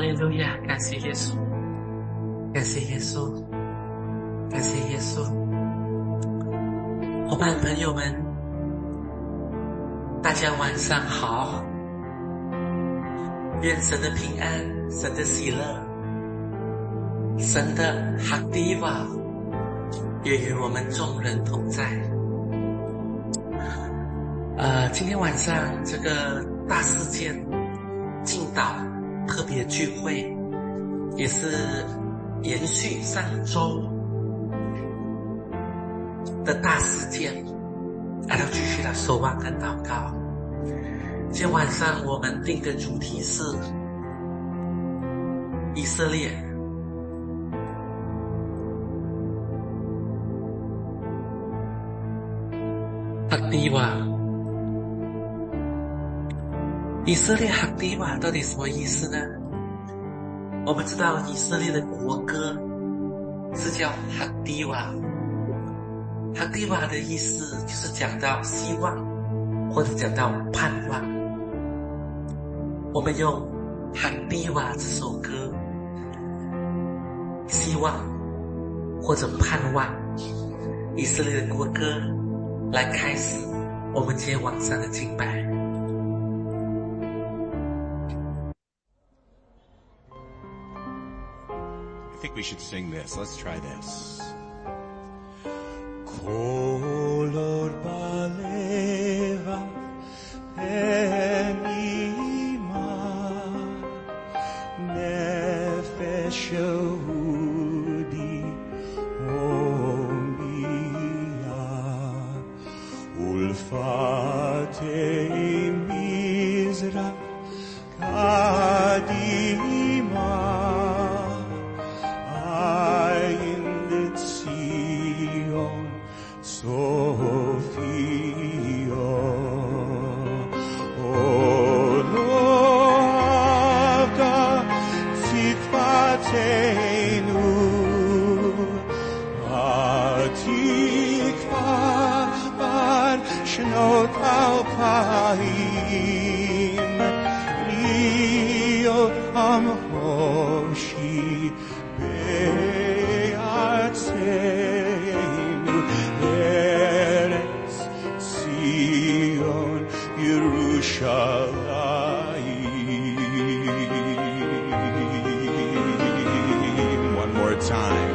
利路亚！感谢耶稣，感谢耶稣，感谢耶稣。伙伴朋友们，大家晚上好。愿神的平安，神的喜乐，神的哈迪瓦也与我们众人同在。今天晚上这个大事件敬祷特别聚会，也是延续上周的大事件，要继续来守望跟祷告。今天晚上我们定的主题是以色列。哈迪瓦，以色列哈迪瓦到底什么意思呢？我们知道以色列的国歌是叫哈迪瓦，哈迪瓦的意思就是讲到希望或者讲到盼望。我们用哈迪瓦这首歌，希望或者盼望以色列的国歌来开始我们今天晚上的敬拜。 I think we should sing this. Let's try this. Kolor baleva penima nefesh Yehudi omia ulfatei mizrach kadima Shnot alpayim liot am hoshi be'artzeinu Eretz Zion Yerushalayim. One more time.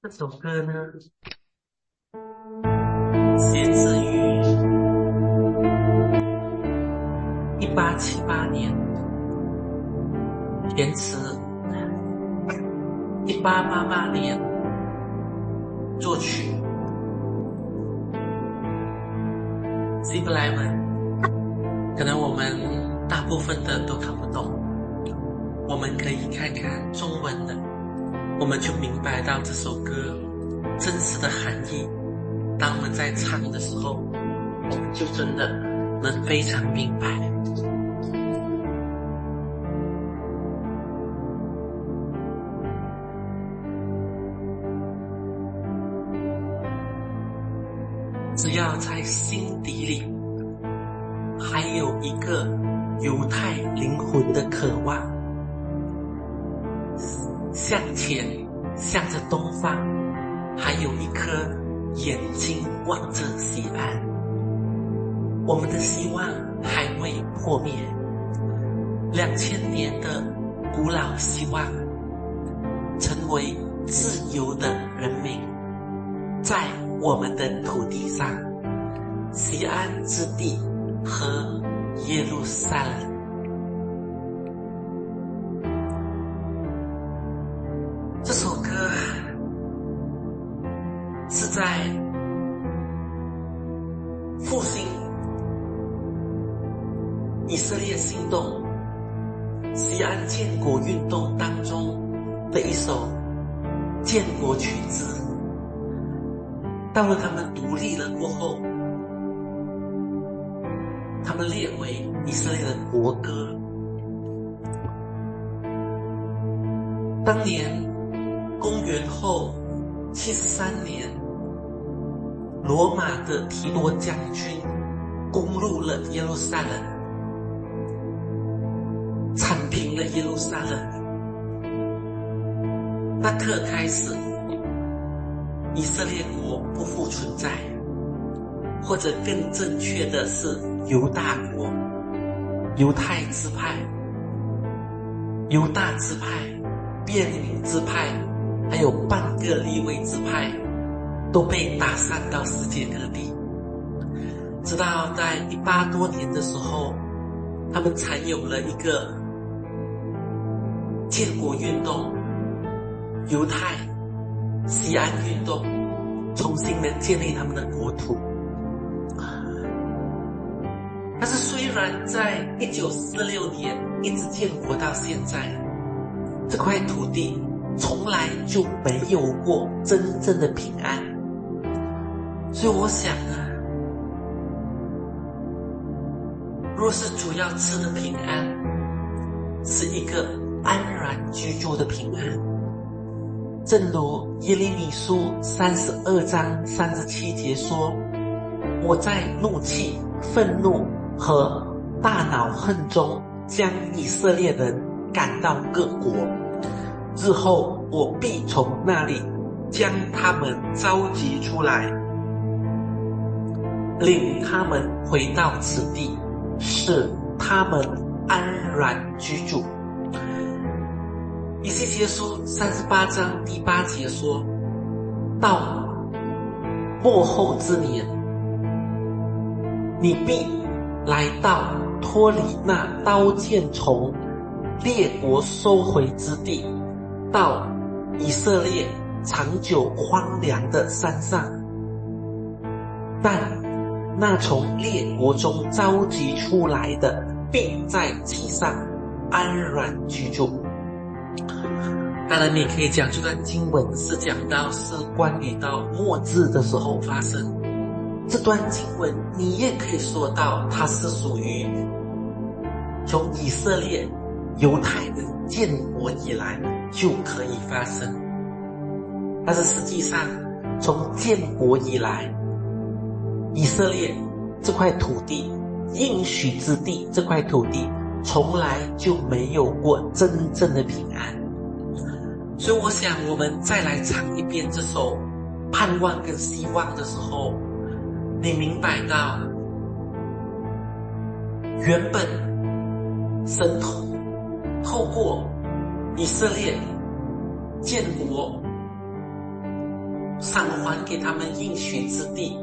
这首歌呢，写自于1878年，填词1888年，作曲希伯来文，可能我们大部分的都看不懂，我们可以看看中文的，我们就明白到这首歌真实的含义。当我们在唱的时候，我们就真的能非常明白。只要在心底里还有一个犹太灵魂的渴望，向前向着东方，还有一颗眼睛望着西安，我们的希望还未破灭，2000年的古老希望，成为自由的人民，在我们的土地上，西安之地和耶路撒冷。这首歌是在复兴以色列行动、西安建国运动当中的一首建国曲子。到了他们独立了过后，他们列为以色列的国歌。当年公元后73年，罗马的提多将军攻入了耶路撒冷，铲平了耶路撒冷。那刻开始，以色列国不复存在，或者更正确的是犹大国、犹太支派、犹大支派、便雅悯支派，还有半个利未支派都被打散到世界各地。直到在180多年的时候，他们才有了一个建国运动，犹太西安运动，重新的建立他们的国土。但是虽然在1946年一直建国到现在，这块土地从来就没有过真正的平安。所以我想啊，若是主要赐的平安，是一个安然居住的平安。正如耶利米书32章37节说，我在怒气、愤怒和大恼恨中将以色列人赶到各国，日后我必从那里将他们召集出来，领他们回到此地，使他们安然居住。以西结书38章第8节说，到末后之年，你必来到脱离那刀剑从列国收回之地，到以色列长久荒凉的山上，但那从列国中召集出来的，必在其上安然居住。当然你也可以讲这段经文是讲到是关于到末日的时候发生，这段经文你也可以说到它是属于从以色列犹太人建国以来就可以发生。但是实际上从建国以来，以色列这块土地，应许之地这块土地从来就没有过真正的平安。所以我想我们再来唱一遍这首盼望跟希望的时候，你明白到原本神透过以色列建国赏还给他们应许之地。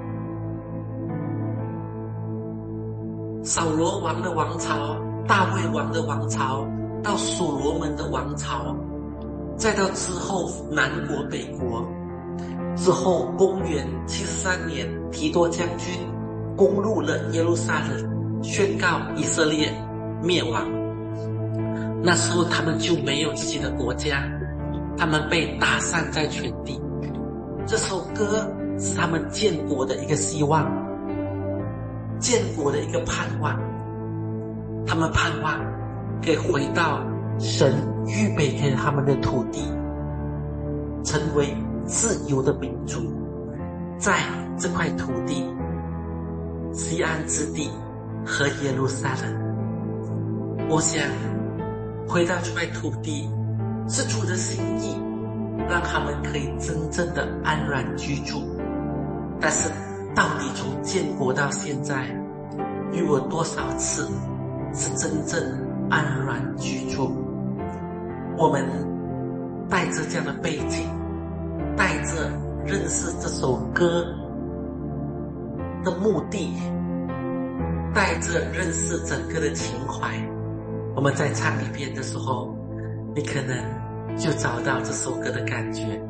扫罗王的王朝，大卫王的王朝，到所罗门的王朝，再到之后南国北国，之后公元73年提多将军攻入了耶路撒冷，宣告以色列灭亡。那时候他们就没有自己的国家，他们被打散在全地。这首歌是他们建国的一个希望，建国的一个盼望。他们盼望可以回到神预备给他们的土地，成为自由的民族，在这块土地，西安之地和耶路撒冷。我想回到这块土地是主的心意，让他们可以真正的安然居住。但是到底从建国到现在，又有多少次是真正安然居住？我们带着这样的背景，带着认识这首歌的目的，带着认识整个的情怀，我们在唱一遍的时候，你可能就找到这首歌的感觉。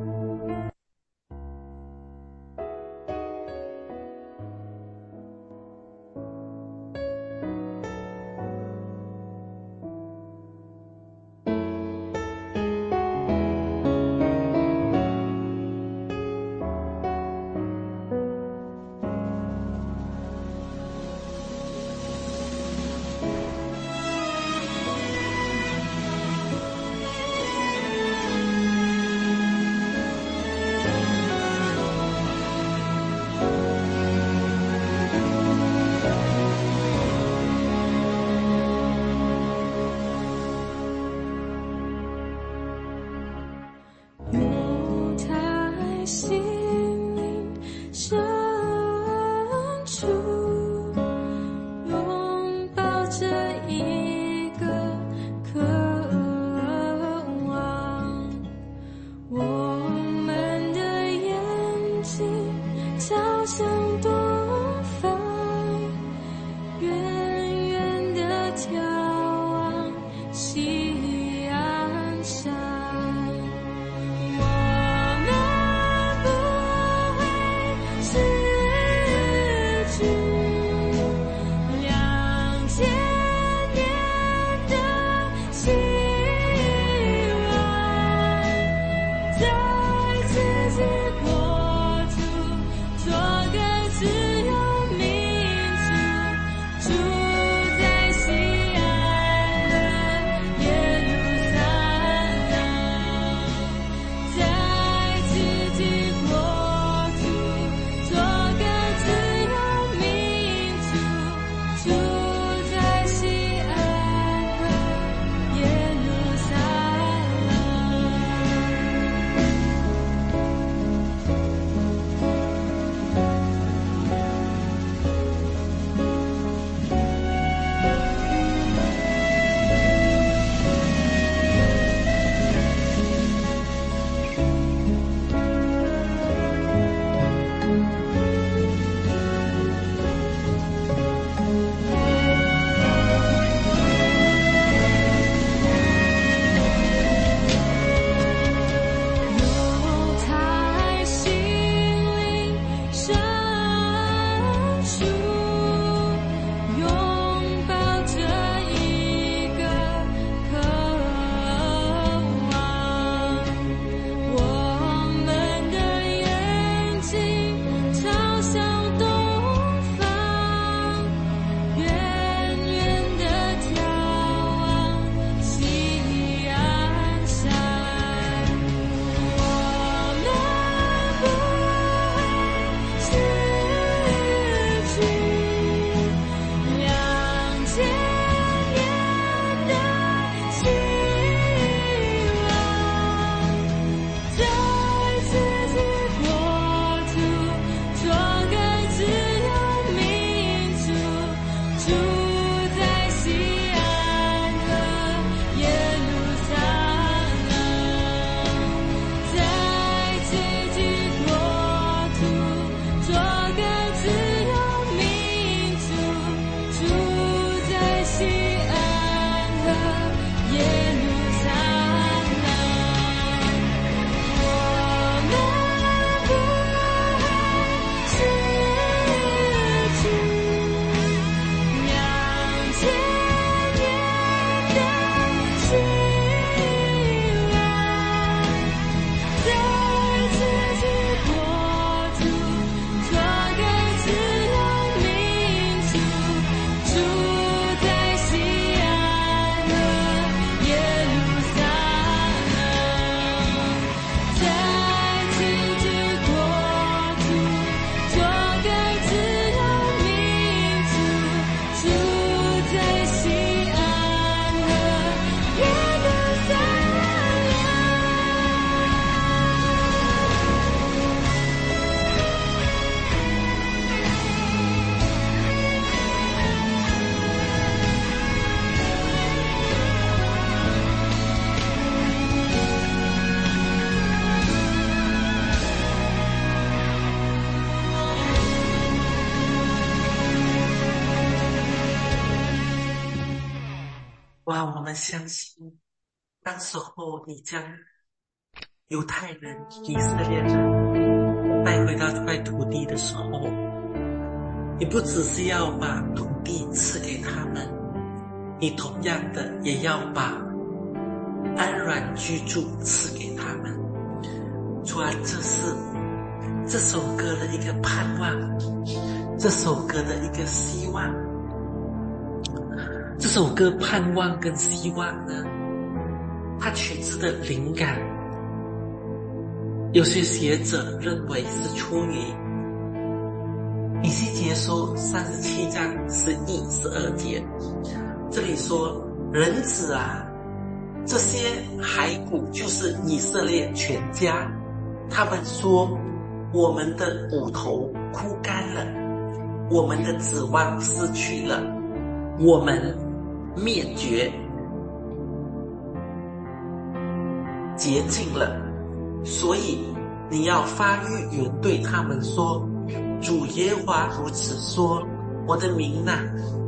耶哇，我们相信当时候你将犹太人、以色列人带回到这块土地的时候，你不只是要把土地赐给他们，你同样的也要把安然居住赐给他们。主啊，这是这首歌的一个盼望，这首歌的一个希望。这首歌盼望跟希望呢，它取自的灵感，有些学者认为是出于以西结书37章11、12节。这里说，人子啊，这些骸骨就是以色列全家，他们说，我们的骨头枯干了，我们的指望失去了，我们灭绝洁净了。所以你要发预言对他们说，主耶和华如此说，我的民哪，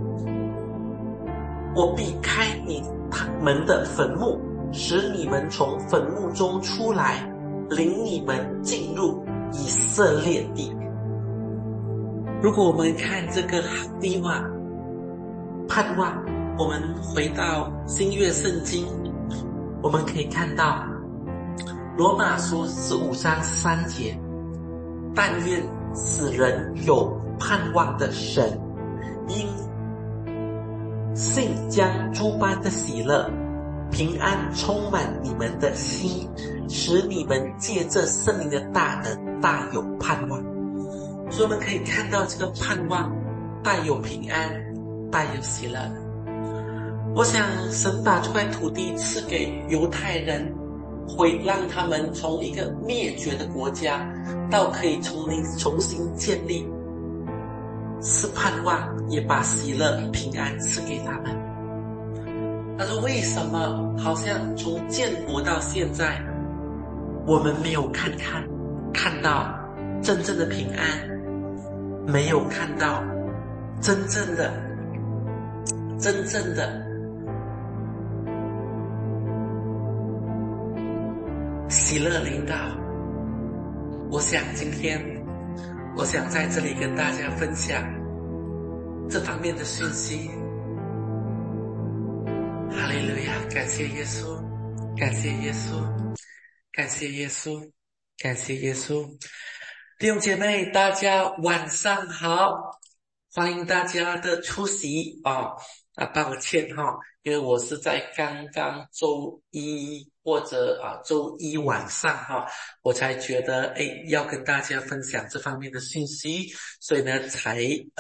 我必开你们的坟墓，使你们从坟墓中出来，领你们进入以色列地。如果我们看这个哈迪瓦盼望，我们回到新约圣经，我们可以看到罗马书15章3节，但愿使人有盼望的神，因信将诸般的喜乐、平安充满你们的心，使你们借着圣灵的大能大有盼望。所以我们可以看到这个盼望带有平安，带有喜乐。我想神把这块土地赐给犹太人，会让他们从一个灭绝的国家到可以重新建立，是盼望，也把喜乐平安赐给他们。但是为什么好像从建国到现在，我们没有看到真正的平安，没有看到真正的喜乐临到？我想今天我想在这里跟大家分享这方面的讯息。哈利路亚，感谢耶稣，感谢耶稣，感谢耶稣，感谢耶稣。弟兄姐妹，大家晚上好，欢迎大家的出席抱歉因为我是在刚刚周一或者周一晚上我才觉得要跟大家分享这方面的信息，所以呢才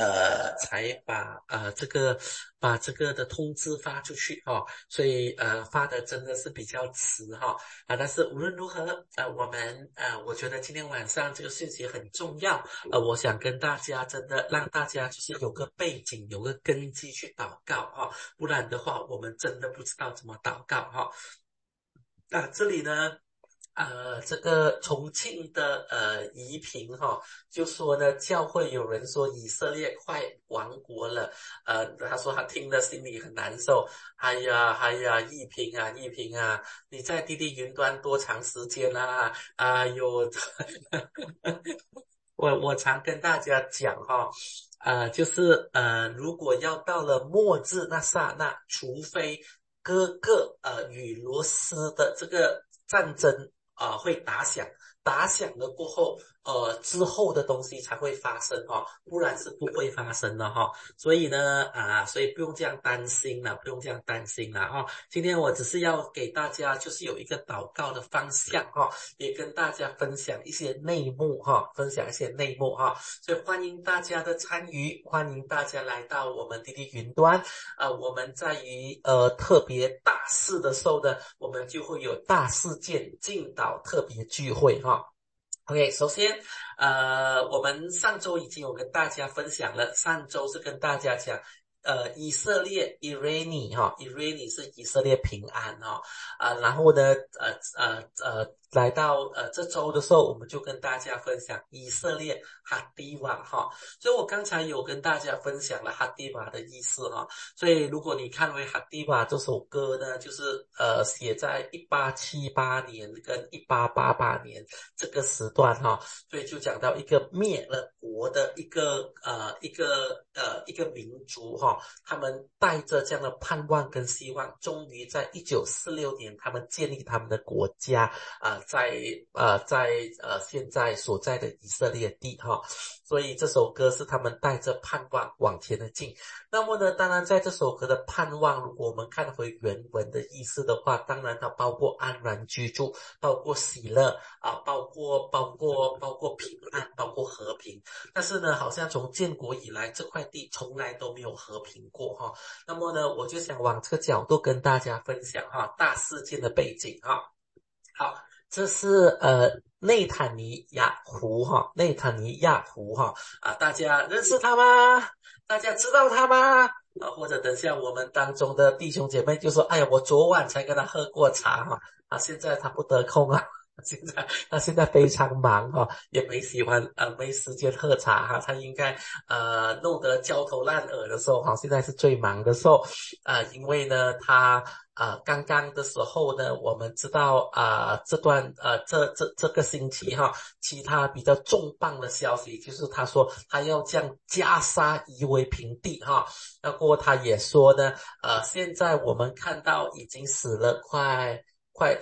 把这个的通知发出去所以发的真的是比较迟但是无论如何我觉得今天晚上这个信息很重要我想跟大家真的让大家就是有个背景，有个根基去祷告不然的话我们真的不知道怎么祷告这里呢这个重庆的宜平就说呢，教会有人说以色列快亡国了他说他听了心里很难受。哎呀宜平啊你在滴滴云端多长时间啦哎呦我常跟大家讲就是如果要到了末日那刹那，除非各个与罗斯的这个战争会打响了过后之后的东西才会发生不然是不会发生的所以呢所以不用这样担心了，今天我只是要给大家就是有一个祷告的方向也跟大家分享一些内幕所以欢迎大家的参与，欢迎大家来到我们滴滴云端我们在于特别大事的时候呢，我们就会有大事件敬祷特别聚会OK， 首先我们上周已经有跟大家分享了，上周是跟大家讲以色列 Irani 哈 Irani 是以色列平安哈然后呢来到这周的时候，我们就跟大家分享以色列哈迪瓦哈，所以我刚才有跟大家分享了哈迪瓦的意思哈，所以如果你看为哈迪瓦这首歌呢，就是写在1878年跟1888年这个时段哈，所以就讲到一个灭了国的一个民族哈，他们带着这样的盼望跟希望，终于在1946年他们建立他们的国家在现在所在的以色列地哈，所以这首歌是他们带着盼望往前的进。那么呢，当然在这首歌的盼望，如果我们看回原文的意思的话，当然它包括安然居住，包括喜乐包括平安，包括和平。但是呢，好像从建国以来，这块地从来都没有和平过哈。那么呢，我就想往这个角度跟大家分享哈，大事件的背景哈。好，这是内塔尼亚胡哈，内塔尼亚胡哈大家认识他吗？大家知道他吗？或者等下我们当中的弟兄姐妹就说，哎呀，我昨晚才跟他喝过茶哈，现在他不得空啊。现在非常忙也没没时间喝茶哈，他应该弄得焦头烂额的时候现在是最忙的时候因为呢他刚刚的时候呢，我们知道这个星期其他比较重磅的消息就是他说他要将加沙夷为平地然后他也说呢现在我们看到已经死了快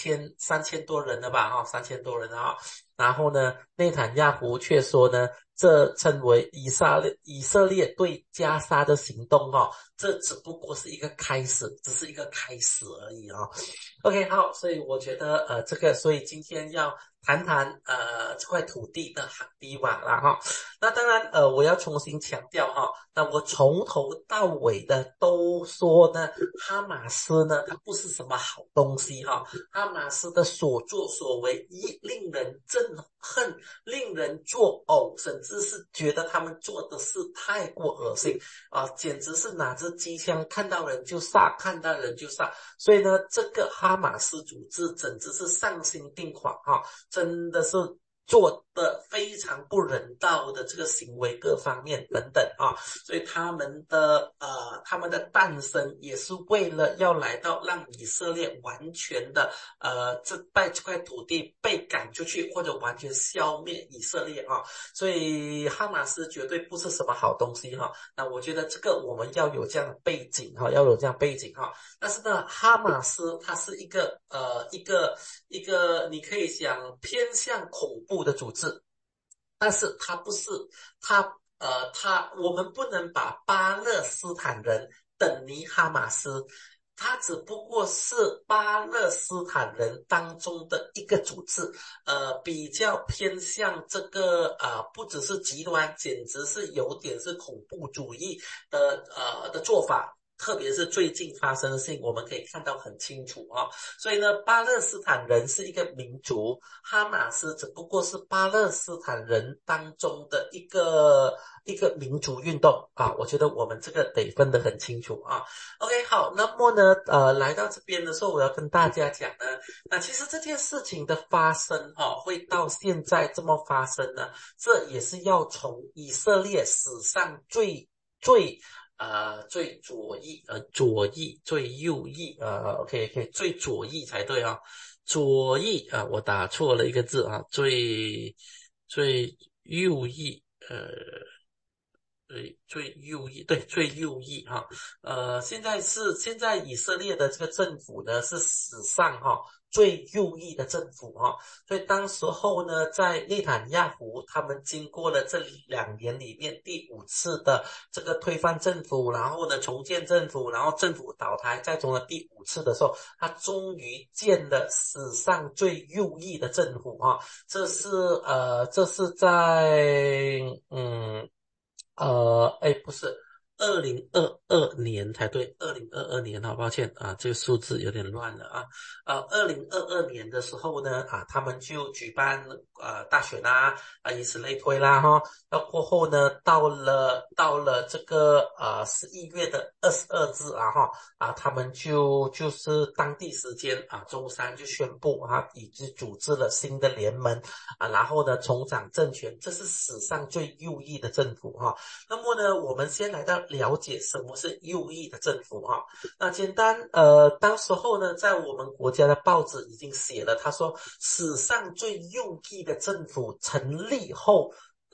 3000多人了吧3000多人然后呢内塔尼亚胡却说呢这称为以色列对加沙的行动这只不过是一个开始，只是一个开始而已OK 好，所以我觉得所以今天要谈谈这块土地的哈迪瓦啦那当然我要重新强调那我从头到尾的都说呢哈马斯呢它不是什么好东西哈马斯的所作所为令人憎恨，令人作呕，甚至是觉得他们做的事太过恶心简直是拿着机枪看到人就杀，看到人就杀。所以呢这个哈马斯组织简直是丧心病狂真的是做的非常不人道的这个行为各方面等等所以他们的诞生也是为了要来到让以色列完全的这块土地被赶出去，或者完全消灭以色列所以哈马斯绝对不是什么好东西那我觉得这个我们要有这样的背景要有这样背景但是呢哈马斯它是一个你可以想偏向恐怖的组织，但是它不是我们不能把巴勒斯坦人等于哈马斯，它只不过是巴勒斯坦人当中的一个组织比较偏向这个不只是极端，简直是有点是恐怖主义的做法，特别是最近发生的事情我们可以看到很清楚所以呢巴勒斯坦人是一个民族，哈马斯只不过是巴勒斯坦人当中的一个民族运动我觉得我们这个得分得很清楚OK 好，那么呢来到这边的时候我要跟大家讲呢，那其实这件事情的发生会到现在这么发生呢，这也是要从以色列史上最左翼最右翼OK 最左翼才对左翼我打错了一个字最右翼最右翼最右翼现在以色列的这个政府呢是史上最右翼的政府所以当时候呢在内塔尼亚胡他们经过了这2年里面第5次的这个推翻政府，然后呢重建政府，然后政府倒台，再从了第5次的时候他终于建了史上最右翼的政府这是在不是 2022年才对，2022年啊，抱歉啊，这个数字有点乱了啊。2022年的时候呢，他们就举办大选啦，以此类推啦哈。那过后呢，到了这个11月的22日他们就是当地时间周三就宣布已经组织了新的联盟然后呢重掌政权，这是史上最右翼的政府那么呢，我们先来到了解什么是右翼的政府那简单当时候呢，在我们国家的报纸已经写了，他说史上最右翼的政府成立后，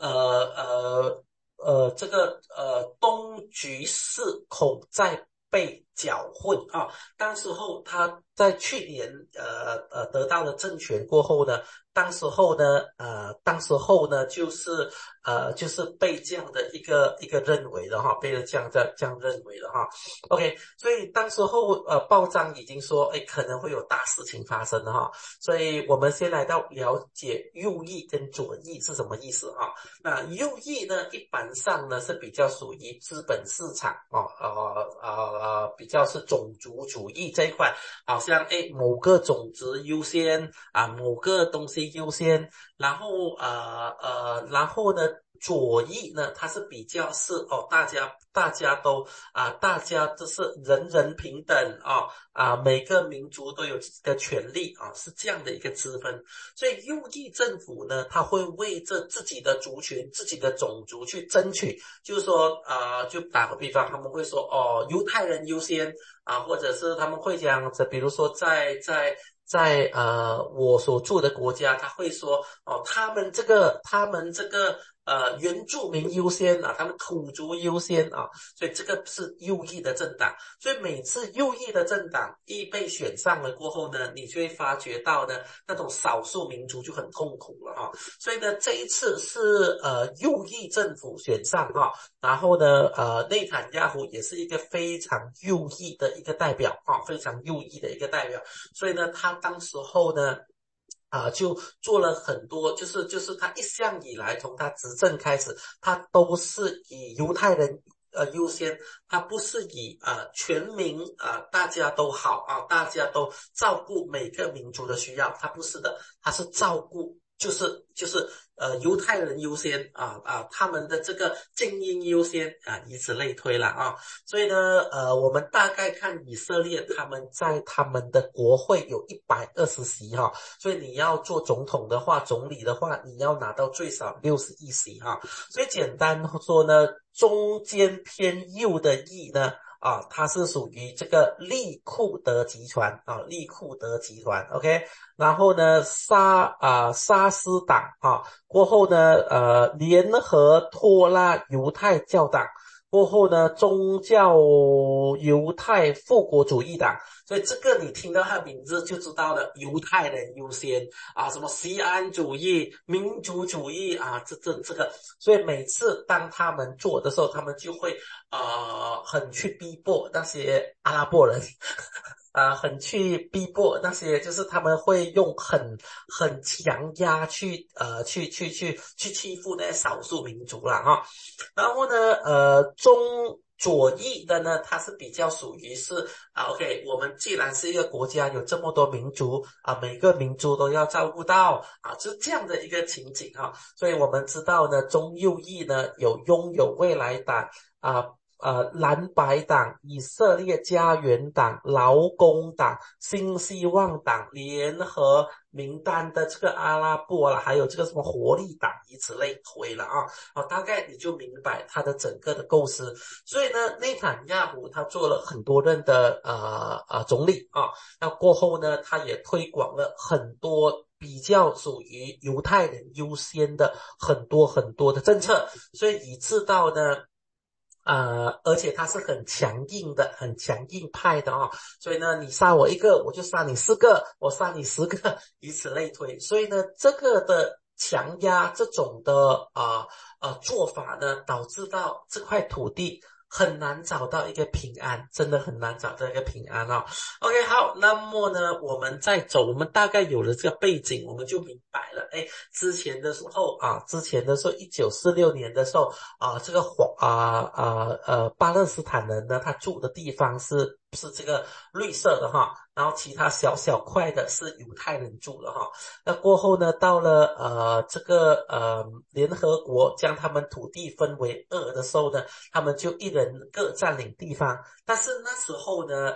东局势恐再被搅混当时候他在去年得到了政权过后呢，当时候呢就是被这样的一个认为的被这样认为的OK， 所以当时候报章已经说可能会有大事情发生的所以我们先来到了解右翼跟左翼是什么意思那右翼呢一般上呢是比较属于资本市场比较是种族主义这一块，好像某个种族优先某个东西优先，然后呢左翼呢它是比较是大家都大家就是人人平等每个民族都有这个权利是这样的一个之分。所以右翼政府呢，他会为着自己的族群、自己的种族去争取，就是说就打个比方，他们会说犹太人优先或者是他们会这样子，比如说在我所住的国家，他会说他们这个原住民优先他们土族优先所以这个是右翼的政党。所以每次右翼的政党一被选上了过后呢，你就会发觉到呢那种少数民族就很痛苦了所以呢这一次是右翼政府选上然后呢内塔尼亚胡也是一个非常右翼的一个代表非常右翼的一个代表，所以呢他当时候呢就做了很多，就是他一向以来从他执政开始，他都是以犹太人优先，他不是以全民大家都好大家都照顾每个民族的需要，他不是的，他是照顾就是犹太人优先他们的这个精英优先以此类推了所以呢我们大概看以色列他们在他们的国会有120席所以你要做总统的话，总理的话，你要拿到最少61席所以简单说呢，中间偏右的翼呢它是属于这个利库德集团利库德集团 OK， 然后呢沙斯党过后呢联合托拉犹太教党，过后呢宗教犹太复国主义党，所以这个你听到他的名字就知道了，犹太人优先什么锡安主义、民族主义这个，所以每次当他们做的时候，他们就会很去逼迫那些阿拉伯人很去逼迫那些，就是他们会用很强压去欺负那些少数民族啦然后呢左翼的呢，它是比较属于是OK， 我们既然是一个国家，有这么多民族每个民族都要照顾到就是这样的一个情景所以我们知道呢，中右翼呢拥有未来党蓝白党、以色列家园党、劳工党、新希望党、联合名单的这个阿拉伯还有这个什么活力党，以此类推了大概你就明白它的整个的构思。所以呢，内塔尼亚胡他做了很多任的总理那过后呢，他也推广了很多比较属于犹太人优先的很多的政策，所以以致到呢而且他是很强硬的，很强硬派的所以呢，你杀我一个，我就杀你4个，我杀你10个，以此类推。所以呢，这个的强压这种的做法呢，导致到这块土地很难找到一个平安，真的很难找到一个平安哦。OK， 好，那么呢，我们再走，我们大概有了这个背景，我们就明白了。之前的时候1946年的时候这个巴勒斯坦人呢，他住的地方是这个绿色的哈，然后其他小小块的是犹太人住的哈。那过后呢，到了联合国将他们土地分为二的时候呢，他们就一人各占领地方。但是那时候呢，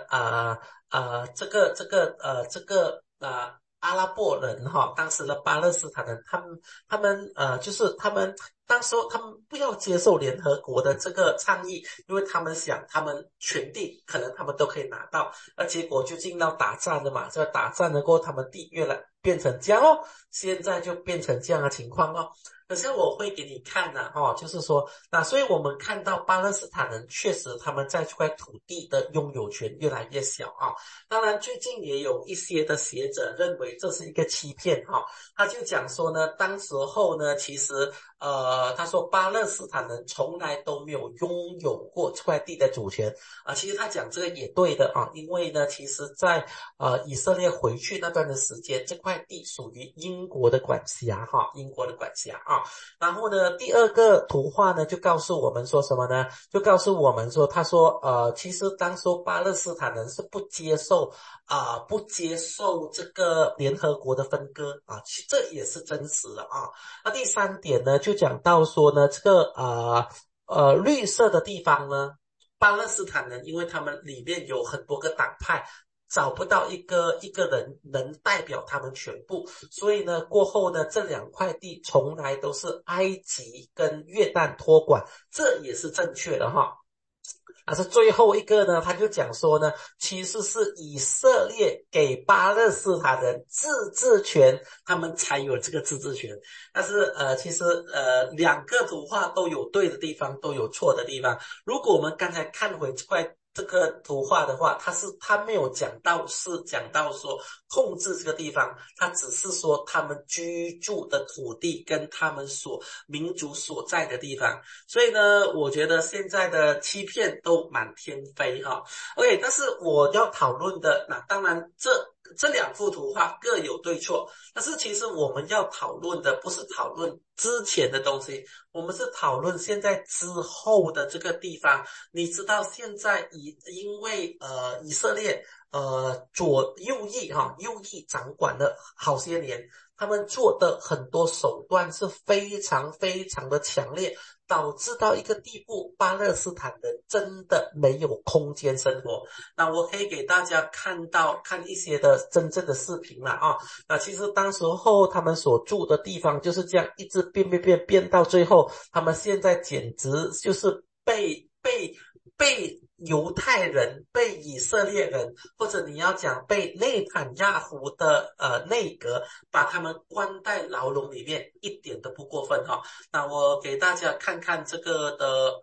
阿拉伯人哈，当时的巴勒斯坦人，他们当时候他们不要接受联合国的这个倡议，因为他们想他们全地可能他们都可以拿到，而结果就进到打仗了嘛，这个打仗了过后，他们地越来变成这样哦，现在就变成这样的情况哦。可是我会给你看就是说，那所以我们看到巴勒斯坦人确实他们在这块土地的拥有权越来越小啊。当然，最近也有一些的学者认为这是一个欺骗他就讲说呢，当时候呢，其实他说巴勒斯坦人从来都没有拥有过这块地的主权其实他讲这个也对的因为呢，其实在以色列回去那段的时间，这块地属于英国的管辖英国的管辖然后呢，第二个图画呢就告诉我们说什么呢？就告诉我们说，他说其实当时巴勒斯坦人是不接受这个联合国的分割这也是真实的那第三点呢，就讲到说呢，这个绿色的地方呢，巴勒斯坦人因为他们里面有很多个党派，找不到一个人能代表他们全部，所以呢，过后呢，这两块地从来都是埃及跟约旦托管，这也是正确的但是最后一个呢，他就讲说呢，其实是以色列给巴勒斯坦人自治权，他们才有这个自治权。但是其实两个图画都有对的地方，都有错的地方。如果我们刚才看回这个图画的话，他没有讲到说控制这个地方，他只是说他们居住的土地跟他们民族所在的地方。所以呢，我觉得现在的欺骗都满天飞OK， 但是我要讨论的，那当然这两幅图画各有对错，但是其实我们要讨论的不是讨论之前的东西，我们是讨论现在之后的这个地方。你知道现在因为以色列右翼掌管了好些年，他们做的很多手段是非常非常的强烈，导致到一个地步，巴勒斯坦人真的没有空间生活。那我可以给大家看一些的真正的视频了那其实当时候他们所住的地方就是这样一直变到最后，他们现在简直就是被犹太人、被以色列人，或者你要讲被内塔尼亚胡的内阁把他们关在牢笼里面，一点都不过分那我给大家看看这个的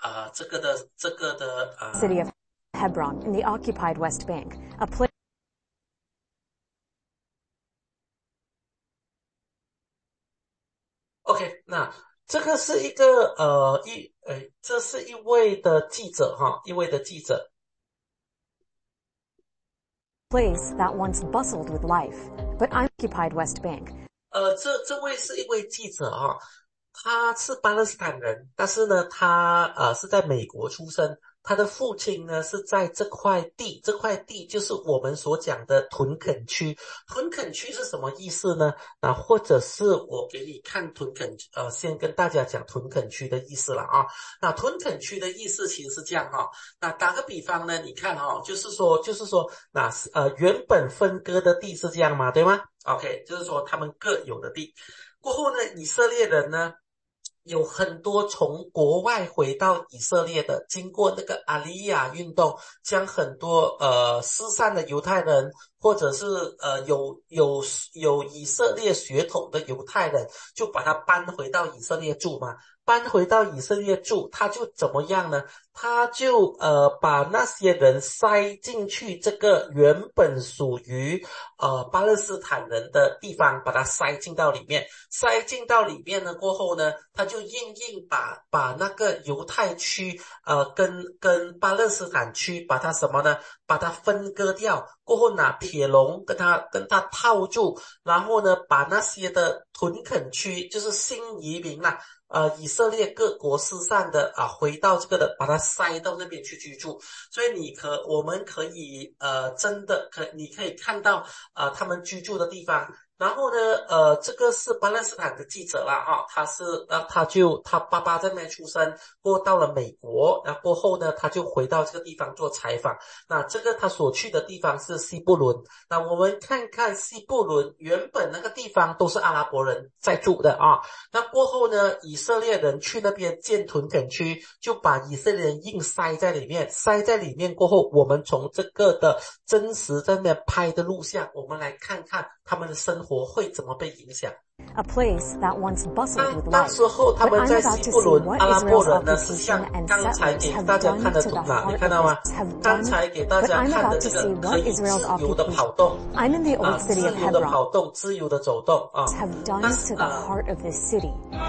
City of Hebron in the occupied West Bank, a place OK， 那这个是一个这是一位的记者一位的记者。 place that once bustled with life, but occupied West Bank. 这位是一位记者他是巴勒斯坦人，但是呢，他是在美国出生。他的父亲呢是在这块地就是我们所讲的屯垦区。屯垦区是什么意思呢？那或者是我给你看屯垦先跟大家讲屯垦区的意思了那屯垦区的意思其实是这样那打个比方呢，你看就是说那原本分割的地是这样嘛，对吗？ OK， 就是说他们各有的地。过后呢，以色列人呢有很多从国外回到以色列的，经过那个阿利亚运动，将很多失散的犹太人，或者是有以色列血统的犹太人，就把他搬回到以色列住嘛。 搬回到以色列住，他就怎么样呢？他就把那些人塞进去这个原本属于巴勒斯坦人的地方，把它塞进到里面。塞进到里面了过后呢，他就硬把那个犹太区跟巴勒斯坦区把它什么呢？把它分割掉，过后拿铁笼跟它套住，然后呢把那些的屯垦区就是新移民啦。以色列各国失散的回到这个的，把它塞到那边去居住。所以我们可以真的你可以看到他们居住的地方。然后呢这个是巴勒斯坦的记者啦他爸爸在那边出生，过到了美国，然后过后呢他就回到这个地方做采访。那这个他所去的地方是西布伦。那我们看看西布伦原本那个地方都是阿拉伯人在住的那过后呢以色列人去那边建屯垦区，就把以色列人硬塞在里面过后，我们从这个的真实在那边拍的录像，我们来看看他们的生活会怎么被影响。 A place that once bustled with 那 life. 时候他 But 们 I'm 在 about 西 to 布 see 伦 what 阿拉伯 Israel's 人呢是 occupation 像 and 刚才 settlers 给 have 大家 done 看的 to 图 the 啦，你 heart 看到 of 吗 this, have 刚 done. 才给大 But 家 I'm 看的 about 这 to 个 see 可 what 以 Israel's 自由的 occupation. 跑动 I'm in the old 自 city of 由的 Hebron. 跑动，自由的走动 Have done 但 to 是 the heart of this city.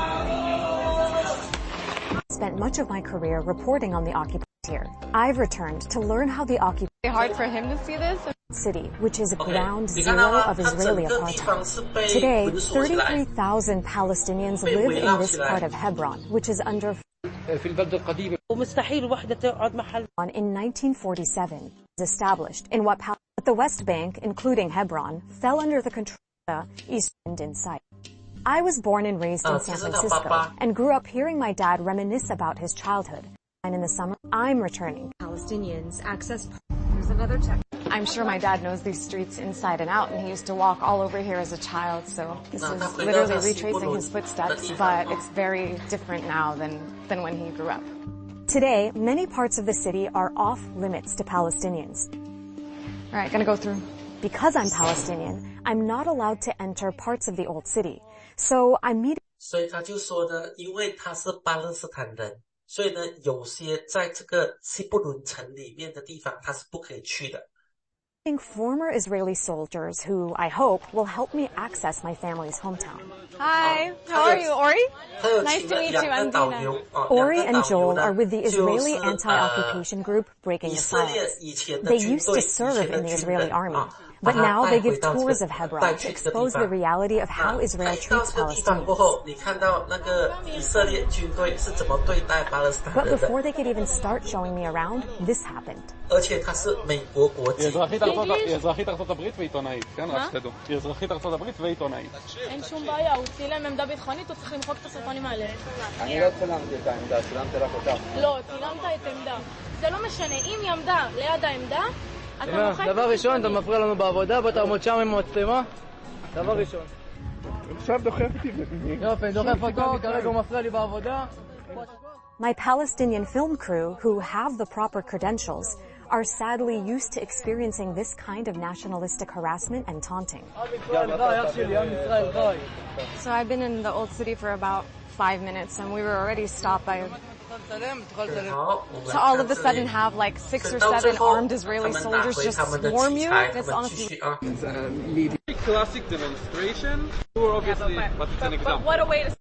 Spent much of my career reporting on the occupied here. I've returned to learn how the occupied hard for him to see this. city, which is ground 你看到 zero 吗？ of 它整 Israeli 个地方 apartheid. 是被 Today, 捆锁起来， 33,000 Palestinians 被 live 围 in 绕 this 起来。 part of Hebron, which is under في البلدة القديمة ومستحيل واحدة تقعد محل in 1947 was established in what the West Bank, including Hebron, fell under the control of the East End in sight. I was born and raised in San 这是他 Francisco 爸爸。 and grew up hearing my dad reminisce about his childhood. And in the summer, I'm returning. Palestinians access. Here's another check. I'm sure my dad knows these streets inside and out, and he used to walk all over here as a child, so this is literally retracing his footsteps, but it's very different now than when he grew up. Today, many parts of the city are off limits to Palestinians. All right, gonna go through. Because I'm Palestinian, I'm not allowed to enter parts of the old city. So I'm meeting 所以他就说呢，因为他是巴勒斯坦人，所以呢，有些在这个西布伦城里面的地方，他是不可以去的。 former Israeli soldiers who, I hope, will help me access my family's hometown. Hi, how are you, Ori? 他有 Nice 请 to 了 meet 两 you, 个 I'm 导 Dina. 游 Ori 两个 and 导游 Joel 呢 are with the 就 Israeli 是 anti-occupation group Breaking 以 the 色列 Silence. 以前的 They 军 used 队 to serve 以前 in 的 the 军 Israeli 人 army, 把 but 他 now 带 they 回 give 到这 tours 个 of Hebron 带 to 去这个地 expose the 方。 reality of 那 how Israel 来到 treats 这个地方过 Palestinians. 后，你看到那个以色列军队是怎么对待巴勒斯坦 But 人的， before they could even start showing me around, this happened. 而且他是美国国籍。 היא אזרחית ארצות הברית ועיתונאית, כן? רק שתדעו. היא אזרחית ארצות הברית ועיתונאית. אין שום בעיה, הוא צילם עמדה ביטחונית, הוא צריך למחוק את הסרטונים האלה. אני לא צילמתי את העמדה, צילמתי רק אותך. לא, צילמת את עמדה. זה לא משנה, אם היא עמדה ליד העמדה, אתה מוחק את דבר ראשון, אתה הסרטונים. מפריע לנו בעבודה, בוא תעמוד שם עם המצלמה. דבר ראשון. עכשיו דוחף אותי. יופי, דוחף אותו, כרגע הוא מפריע לי בעבודה. My Palestinian film crew, who have the proper credentials, are sadly used to experiencing this kind of nationalistic harassment and taunting. So I've been in the old city for about 5 minutes, and we were already stopped by 好，我们 to all of 看 a 这 sudden 里 have like 6 or 到最 7 后 armed 他 Israeli 们拿 soldiers 回 just 他们的 swarm 器 you. 材，他 It's 们继 honestly 续啊。 Classic demonstration. Obviously, but it's an example. What a way to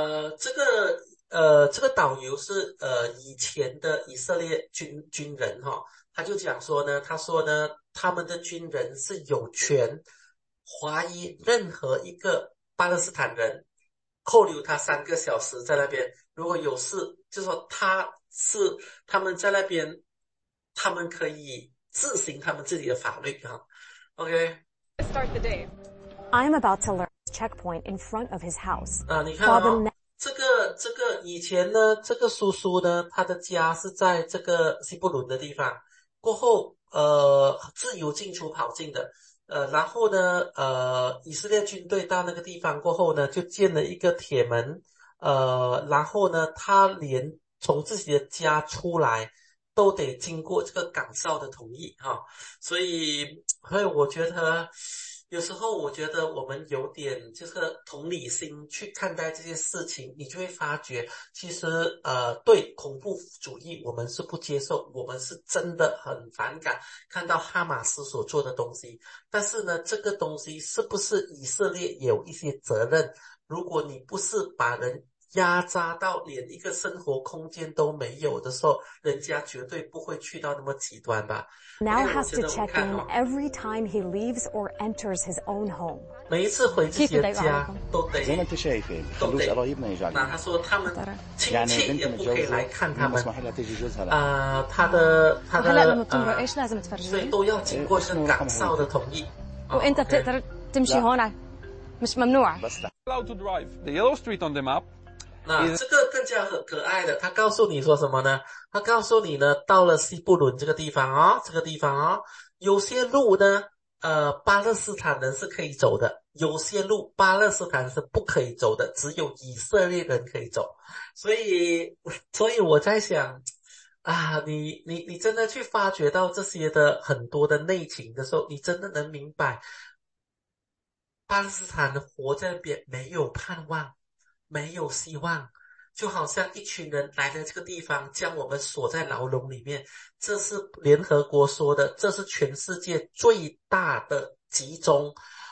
这个导游是以前的以色列军人他就讲说呢，他说呢，他们的军人是有权怀疑任何一个巴勒斯坦人，扣留他3个小时在那边，如果有事，就说他们在那边，他们可以自行他们自己的法律OK。 start the day. I'm about to learn this checkpoint in front of his house. 你看 Father 这个以前呢，这个叔叔呢，他的家是在这个西布伦的地方，过后自由进出跑进的，然后呢以色列军队到那个地方过后呢，就建了一个铁门，然后呢他连从自己的家出来都得经过这个岗哨的同意所以我觉得有时候我觉得我们有点这个同理心去看待这些事情，你就会发觉，其实对恐怖主义我们是不接受，我们是真的很反感看到哈马斯所做的东西。但是呢，这个东西是不是以色列有一些责任？如果你不是把人压榨到连一个生活空间都没有的时候，人家绝对不会去到那么极端吧。 Now has to check in every time he leaves or enters his own home. 每一次回自己的家都得 زي ما انت شايفه خلوش قرايبنا يجوا 那他说他们亲戚 يعني 也 بنت 不可以来 متجوزه 看他们 مسموح لها تيجي جوزها لا 他的 هلا لما بتمرق ايش لازم 所以 تفرجي؟ 都要经过一个岗哨的同意 وانت بتقدر تمشي هون مش ممنوع. بس لا Allowed to drive. The yellow street on the map. 那这个更加很可爱的，他告诉你说什么呢？他告诉你呢，到了西布伦这个地方哦，这个地方哦，有些路呢，巴勒斯坦人是可以走的，有些路巴勒斯坦是不可以走的，只有以色列人可以走。所以我在想啊，你真的去发掘到这些的很多的内情的时候，你真的能明白，巴勒斯坦活在那边没有盼望。没有希望，就好像一群人来到这个地方，将我们锁在牢笼里面。这是联合国说的，这是全世界最大的集中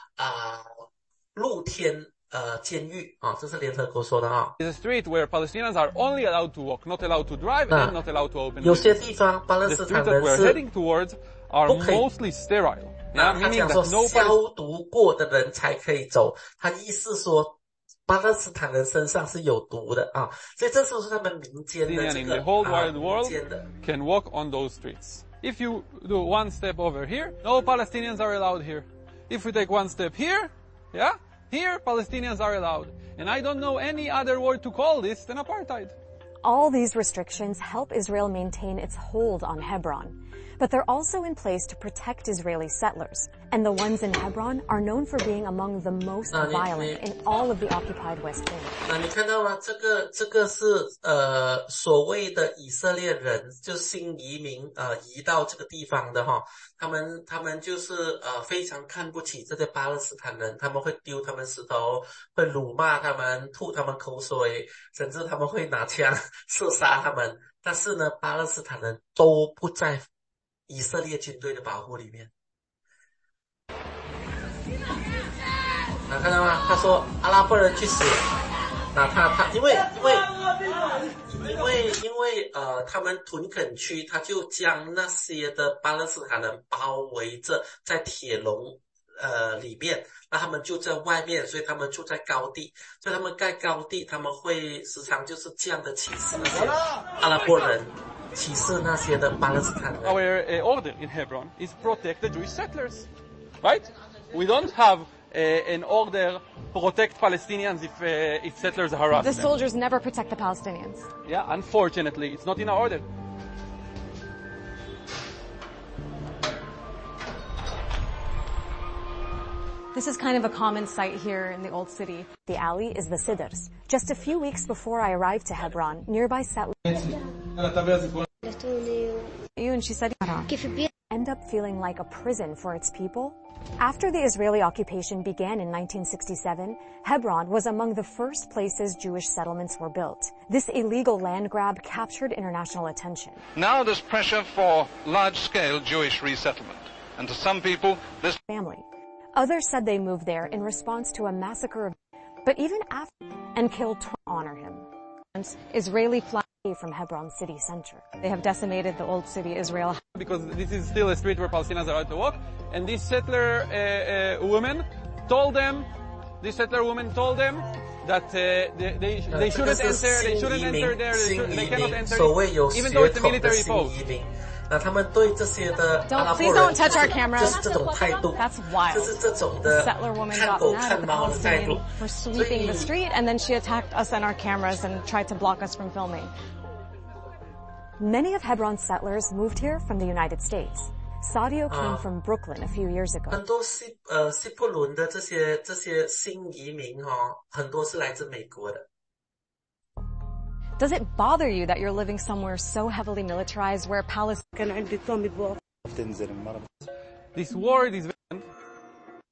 露天监狱啊，这是联合国说的啊。 It's a street where Palestinians are only allowed to walk, not allowed to drive, and not allowed to open. 有些地方巴勒 The 斯 streets 坦 that 人 we're 是 heading towards are mostly sterile. 他 Yeah, meaning 讲说 that no 消毒过的人才可以走，他意思说巴勒斯坦人身上是有毒的啊，所以这是他们民间的 Palestinian 这 in 个 the whole wide 民 world 间的。 can walk on those streets. If you do one step over here, no Palestinians are allowed here. If you take one step here, yeah, here Palestinians are allowed. And I don't know any other word to call this than apartheid. All these restrictions help Israel maintain its hold on Hebron. But they're also in place to protect Israeli settlers. And the ones in Hebron are known for being among the most violent in all of the occupied West Bank. 那你看到吗？这个是所谓的以色列人，就是新移民移到这个地方的哈，他们就是非常看不起这些巴勒斯坦人，他们会丢他们石头，会辱骂他们，吐他们口水，甚至他们会拿枪射杀他们。但是呢，巴勒斯坦人都不在以色列军队的保护里面。看到吗？他说阿拉伯人去死。那他因为他们屯垦区，他就将那些的巴勒斯坦人包围着在铁笼里面，那他们就在外面，所以他们住在高地，所以他们盖高地，他们会时常就是这样的歧视那些阿拉伯人，歧视那些的巴勒斯坦人。 Our order in Hebron is protect the Jewish settlers, right? We don't have an order protect Palestinians if settlers harass The them. soldiers never protect the Palestinians. Yeah, unfortunately, it's not in our order. This is kind of a common sight here in the Old City. The alley is the Sidrs. Just a few weeks before I arrived to Hebron, nearby settlers And she said, end up feeling like a prison for its people. After the Israeli occupation began in 1967, Hebron was among the first places Jewish settlements were built. This illegal land grab captured international attention. Now there's pressure for large-scale Jewish resettlement. And to some people, this Family. Others said they moved there in response to a massacre of, but even after, and killed to honor him. Israeli flag From Hebron city center. They have decimated the Old City, Israel. Because this is still a street where Palestinians are allowed to walk. And this settler woman told them that they shouldn't enter. They shouldn't enter there. They cannot enter, even though it's a military post. 那他们对这些的阿拉伯 Please 人 don't touch our camera. 就是这种态度， That's wild. 就是这种的 Settler woman 看 got 狗 mad at 看 the 猫的态度 Palestinian。for sweeping the street, and then she attacked us and our cameras and tried to block us from filming. Many of Hebron's settlers moved here from the United States. Sadio came from Brooklyn a few years ago. 很多西布伦的这些新移民很多是来自美国的。 Does it bother you that you're living somewhere so heavily militarized where Palestine بتنزل المرض This word is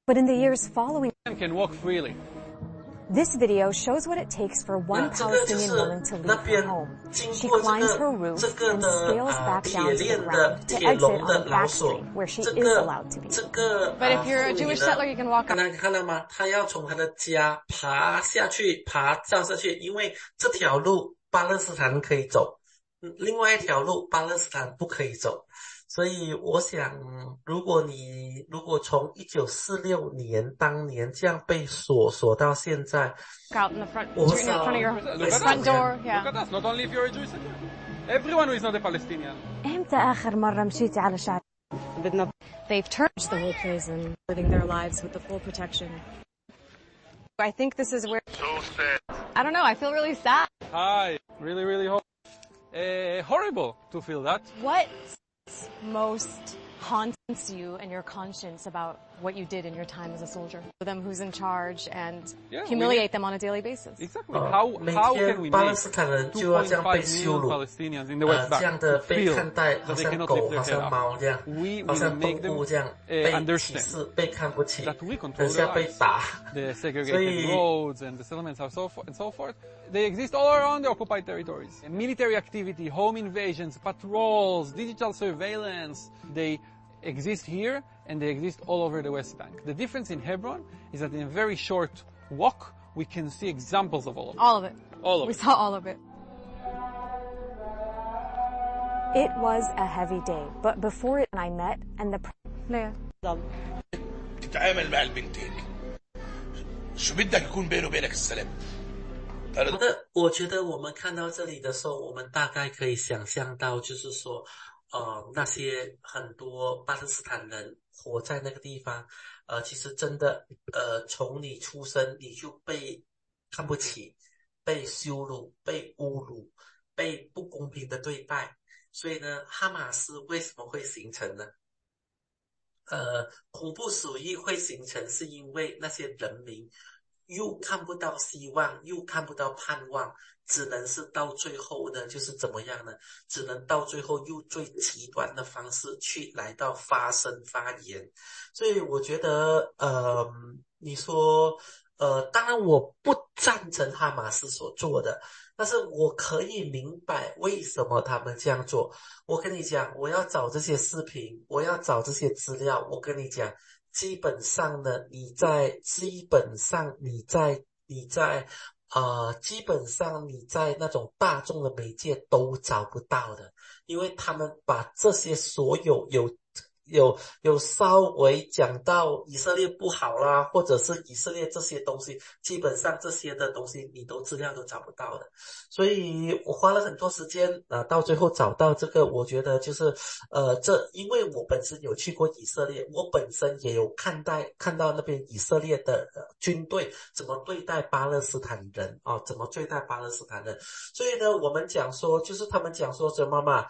But in the years following, can walk freely. This video shows what it takes for one Palestinian woman to leave her home. She climbs her roof and scales back down to the ground to exit on the back street where she is allowed to be. But if you're a Jewish settler, you can walk up. 看到吗？她要从她的家爬下去，跳下去，因为这条路巴勒斯坦可以走，另外一条路巴勒斯坦不可以走。所以我想，如果从1946年当年这样被锁到现在， Out in the front your front door. Yeah. Look at us. Not only if you're a Jewish citizen. Everyone who is not a Palestinian. إمتى آخر مرة مشيتي على شارع؟ They've turned the whole place and living their lives with the full protection. I think this is where. So sad. I don't know. I feel really sad. Hi. Really, really horrible to feel that. What most haunts you and your conscience about what you did in your time as a soldier? For them who's in charge and humiliate them on a daily basis. Exactly. How can we make 2.5 million Palestinians in the West Bank feel that they cannot lift their head up? We will make them understand that we control their lives. The segregated roads and the settlements and so forth. They exist all around the occupied territories. And military activity, home invasions, patrols, digital surveillance, they exist here and they exist all over the West Bank. The difference in Hebron is that in a very short walk, we can see examples of all of it. All of it. All of we it. saw all of it. It was a heavy day, but before it, I met and the... تتعامل مع البنتين شو بدك يكون بينه وبينك السلام 我觉得我们看到这里的时候，我们大概可以想象到，就是说，那些很多巴勒斯坦人活在那个地方，其实真的，从你出生你就被看不起，被羞辱，被侮辱，被不公平的对待。所以呢，哈马斯为什么会形成呢？恐怖主义会形成，是因为那些人民又看不到希望，又看不到盼望，只能是到最后呢，就是怎么样呢？只能到最后用最极端的方式去来到发声发言。所以我觉得，你说，当然我不赞成哈马斯所做的，但是我可以明白为什么他们这样做。我跟你讲，我要找这些视频，我要找这些资料，我跟你讲。基本上呢，你在那种大众的媒介都找不到的，因为他们把这些所有稍微讲到以色列不好啦，或者是以色列这些东西，基本上这些的东西你资料都找不到的。所以我花了很多时间到最后找到这个，我觉得就是因为我本身有去过以色列，我本身也有看到那边以色列的军队怎么对待巴勒斯坦人怎么对待巴勒斯坦人。所以呢，我们讲说，就是他们讲说什么嘛，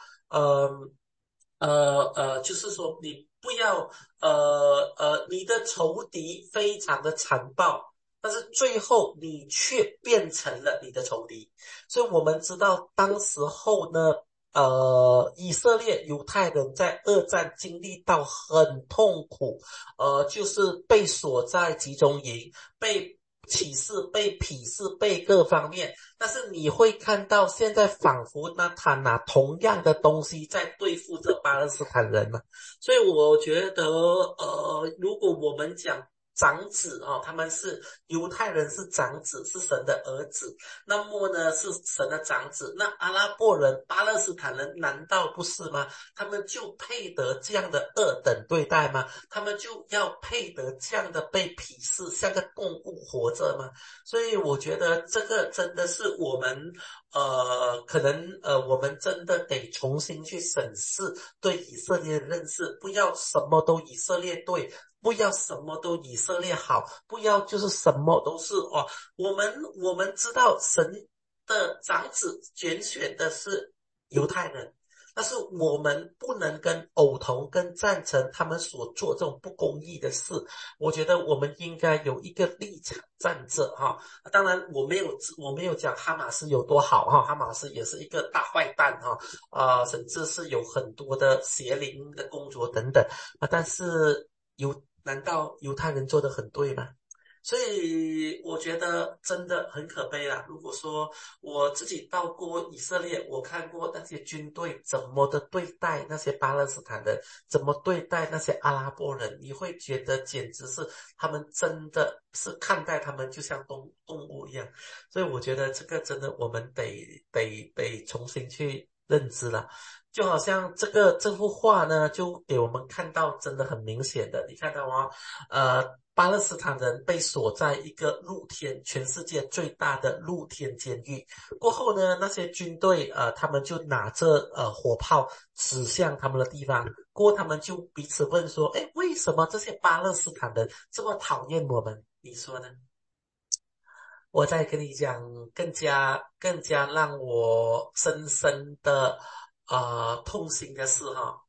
就是说你不要你的仇敌非常的残暴，但是最后你却变成了你的仇敌。所以我们知道当时候呢以色列犹太人在二战经历到很痛苦，就是被锁在集中营，被歧视，被鄙视，被各方面。但是你会看到现在仿佛他拿同样的东西在对付着巴勒斯坦人嘛。所以我觉得如果我们讲长子他们是犹太人，是长子，是神的儿子，那么呢是神的长子，那阿拉伯人、巴勒斯坦人难道不是吗？他们就配得这样的二等对待吗？他们就要配得这样的被鄙视，像个动物活着吗？所以我觉得这个真的是我们可能我们真的得重新去审视对以色列的认识，不要什么都以色列对，不要什么都以色列好，不要就是什么都是我们知道神的长子拣选的是犹太人，但是我们不能跟偶同跟赞成他们所做这种不公义的事。我觉得我们应该有一个立场站着当然我没有讲哈马斯有多好哈马斯也是一个大坏蛋甚至是有很多的邪灵的工作等等但是难道犹太人做得很对吗？所以我觉得真的很可悲啦。如果说我自己到过以色列，我看过那些军队怎么的对待那些巴勒斯坦人，怎么对待那些阿拉伯人，你会觉得简直是他们真的是看待他们就像动物一样。所以我觉得这个真的我们得重新去认知了。就好像这幅画呢，就给我们看到真的很明显的，你看到吗？巴勒斯坦人被锁在一个全世界最大的露天监狱。过后呢，那些军队他们就拿着火炮指向他们的地方。过后他们就彼此问说：“哎，为什么这些巴勒斯坦人这么讨厌我们？你说呢？”我再跟你讲更加让我深深的痛心的事哈。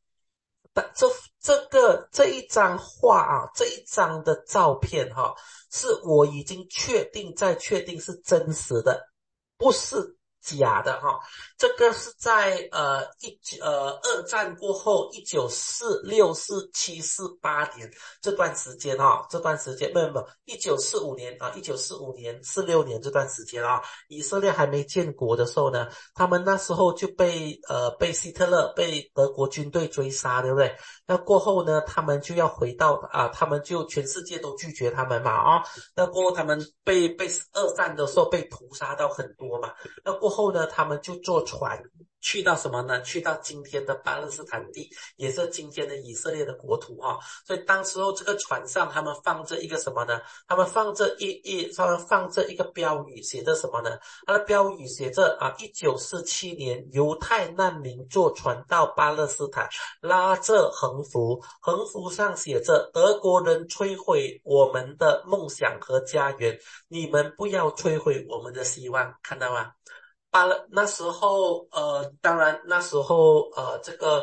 这一张画啊，这一张的照片哈，是我已经确定是真实的，不是假的哈。这个是在二战过后1946、47、48年这段时间哈，这段时间不1945年啊，1945年、46年这段时间啊，以色列还没建国的时候呢，他们那时候就被希特勒被德国军队追杀，对不对？那过后呢，他们就要回到他们就全世界都拒绝他们嘛啊。那过后他们被二战的时候被屠杀到很多嘛。那过后呢，他们就坐船去到什么呢？去到今天的巴勒斯坦地，也是今天的以色列的国土哈。所以当时候这个船上他们放着一个什么呢？他们放着一个标语，写着什么呢？它的标语写着1947年犹太难民坐船到巴勒斯坦，拉着横幅，横幅上写着德国人摧毁我们的梦想和家园，你们不要摧毁我们的希望，看到吗？那时候当然那时候这个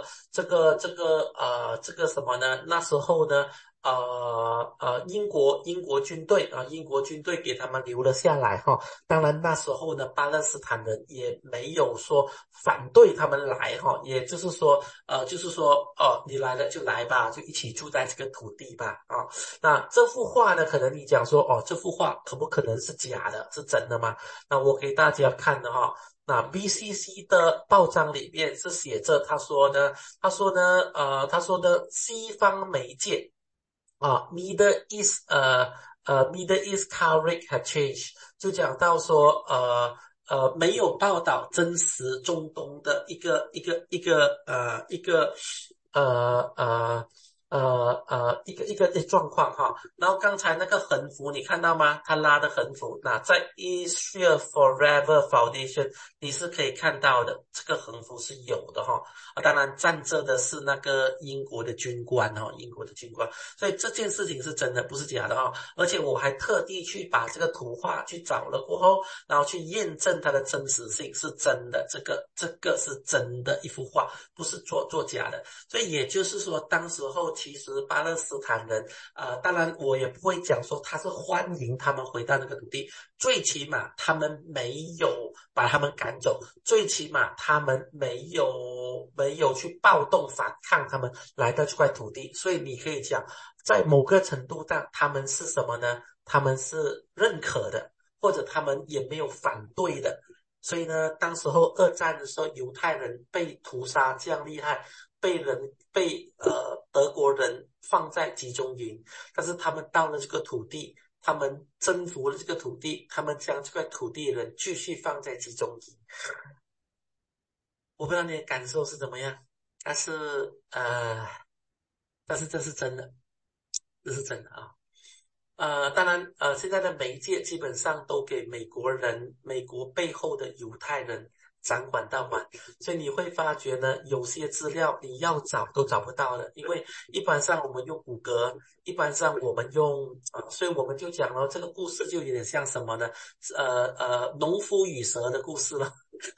什么呢？那时候呢英国军队给他们留了下来哈。当然那时候呢，巴勒斯坦人也没有说反对他们来哈，也就是说你来了就来吧，就一起住在这个土地吧啊。那这幅画呢，可能你讲说这幅画可不可能是假的，是真的吗？那我给大家看的哈。那 BCC 的报章里面是写着，他说呢西方媒介Middle East coverage has changed， 就讲到说没有报道真实中东的一个状况哈。然后刚才那个横幅你看到吗？他拉的横幅，那在 Israel Forever Foundation 你是可以看到的，这个横幅是有的哈。当然站着的是那个英国的军官哈，所以这件事情是真的，不是假的哈。而且我还特地去把这个图画去找了过后，然后去验证它的真实性是真的，这个是真的一幅画，不是作假的。所以也就是说，当时候其实巴勒斯坦人当然我也不会讲说他是欢迎他们回到那个土地，最起码他们没有把他们赶走，最起码他们没有去暴动反抗他们来到这块土地。所以你可以讲在某个程度上他们是什么呢？他们是认可的，或者他们也没有反对的。所以呢，当时候二战的时候，犹太人被屠杀这样厉害，被德国人放在集中营，但是他们到了这个土地，他们征服了这个土地，他们将这块土地的人继续放在集中营。我不知道你的感受是怎么样，但是这是真的，这是真的啊。当然现在的媒介基本上都给美国背后的犹太人掌管到完，所以你会发觉呢，有些资料你要找都找不到了，因为一般上我们用谷歌，一般上我们用所以我们就讲了，这个故事就有点像什么呢？农夫与蛇的故事了。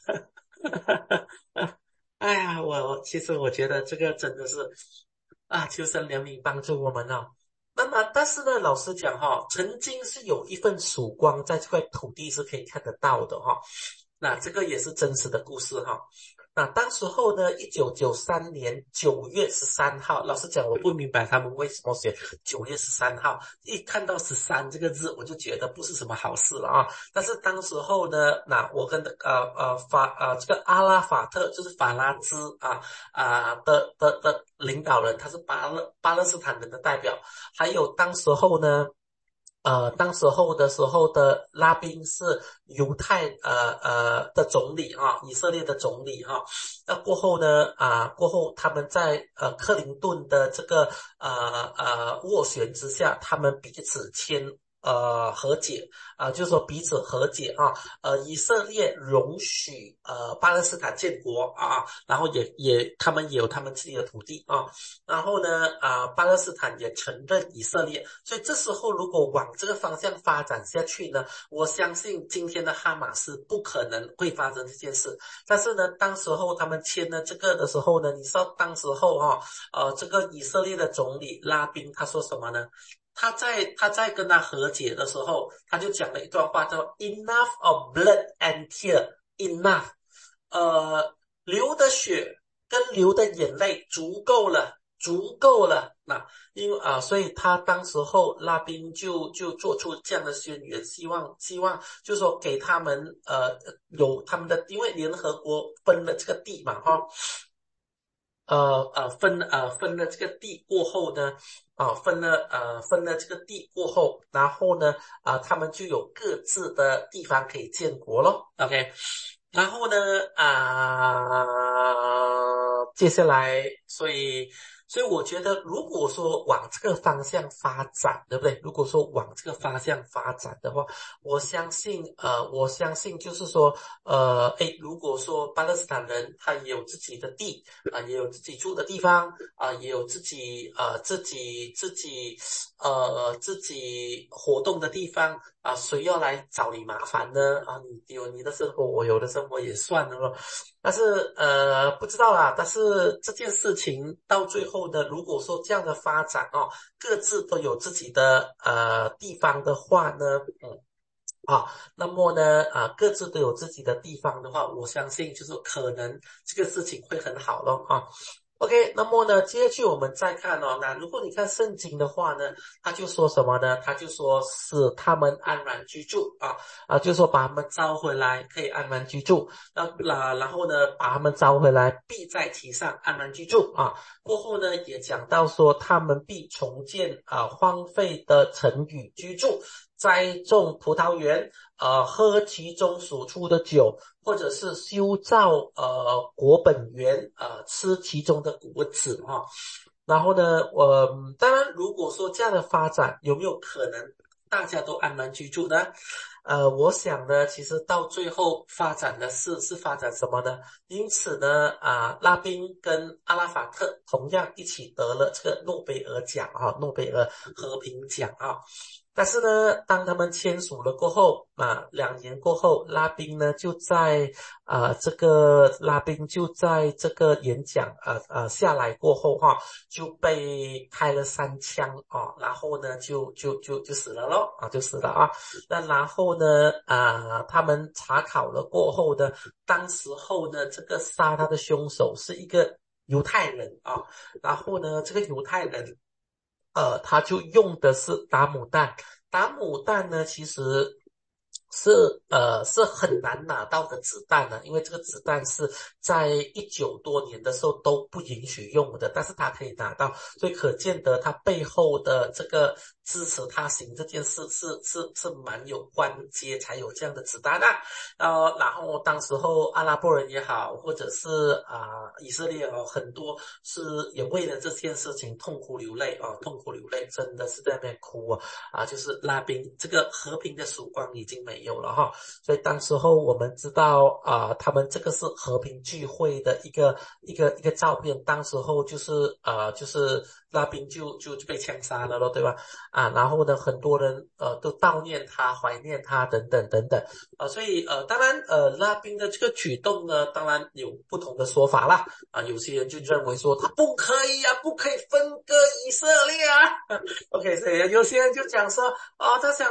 哎呀，其实我觉得这个真的是求神怜悯帮助我们哦。那么但是呢，老实讲曾经是有一份曙光在这块土地是可以看得到的那这个也是真实的故事那当时候呢1993年9月13号，老实讲我不明白他们为什么写9月13号，一看到13这个字我就觉得不是什么好事了啊。但是当时候呢，那我跟这个阿拉法特就是法拉兹的领导人，他是巴勒斯坦人的代表，还有当时候呢当时候的拉宾是犹太的总理啊，以色列的总理哈。那过后呢过后他们在克林顿的这个斡旋之下，他们彼此签和解就是说彼此和解啊，以色列容许巴勒斯坦建国啊，然后他们也有他们自己的土地啊，然后呢巴勒斯坦也承认以色列，所以这时候如果往这个方向发展下去呢，我相信今天的哈马斯不可能会发生这件事。但是呢，当时候他们签了这个的时候呢，你知道当时候这个以色列的总理拉宾他说什么呢？他在跟他和解的时候，他就讲了一段话，叫 Enough of blood and tear, enough， 流的血跟流的眼泪足够了。那因为所以他当时候拉宾就做出这样的宣言，希望就是说给他们有他们的，因为联合国分了这个地嘛分了这个地过后呢分了这个地过后，然后呢他们就有各自的地方可以建国咯 OK。 然后呢接下来所以我觉得如果说往这个方向发展，对不对？如果说往这个方向发展的话，我相信就是说如果说巴勒斯坦人他也有自己的地也有自己住的地方也有自己活动的地方谁要来找你麻烦呢你有你的生活，我有的生活也算了咯。但是不知道啦，但是这件事情到最后呢，如果说这样的发展各自都有自己的地方的话呢那么呢各自都有自己的地方的话，我相信就是可能这个事情会很好咯OK， 那么呢，接下去我们再看那如果你看圣经的话呢，他就说什么呢？他就说使他们安然居住就是说把他们招回来可以安然居住，然后呢把他们招回来必在其上安然居住过后呢也讲到说他们必重建荒废的城宇居住，栽种葡萄园喝其中所出的酒，或者是修造国本园吃其中的果子然后呢当然如果说这样的发展有没有可能大家都安然居住呢？我想呢其实到最后发展的是发展什么呢？因此呢拉宾跟阿拉法特同样一起得了这个诺贝尔奖诺贝尔和平奖但是呢当他们签署了过后2年过后，拉宾就在这个演讲下来过后就被开了3枪然后呢就死了咯就死了那然后呢他们查考了过后呢，当时候呢这个杀他的凶手是一个犹太人然后呢这个犹太人他就用的是打母弹呢其实是很难拿到的子弹因为这个子弹是在19多年的时候都不允许用的，但是他可以拿到，所以可见得他背后的这个支持他行这件事是蛮有关节才有这样的子弹然后当时候阿拉伯人也好，或者是以色列很多是也为了这件事情痛哭流泪真的是在那边哭就是拉宾这个和平的曙光已经没有了所以当时候我们知道他们这个是和平聚会的一个照片，当时候就是拉宾就被枪杀了咯，对吧然后呢很多人都悼念他怀念他等等所以当然拉宾的这个举动呢当然有不同的说法啦有些人就认为说他不可以分割以色列OK， 所以有些人就讲说他想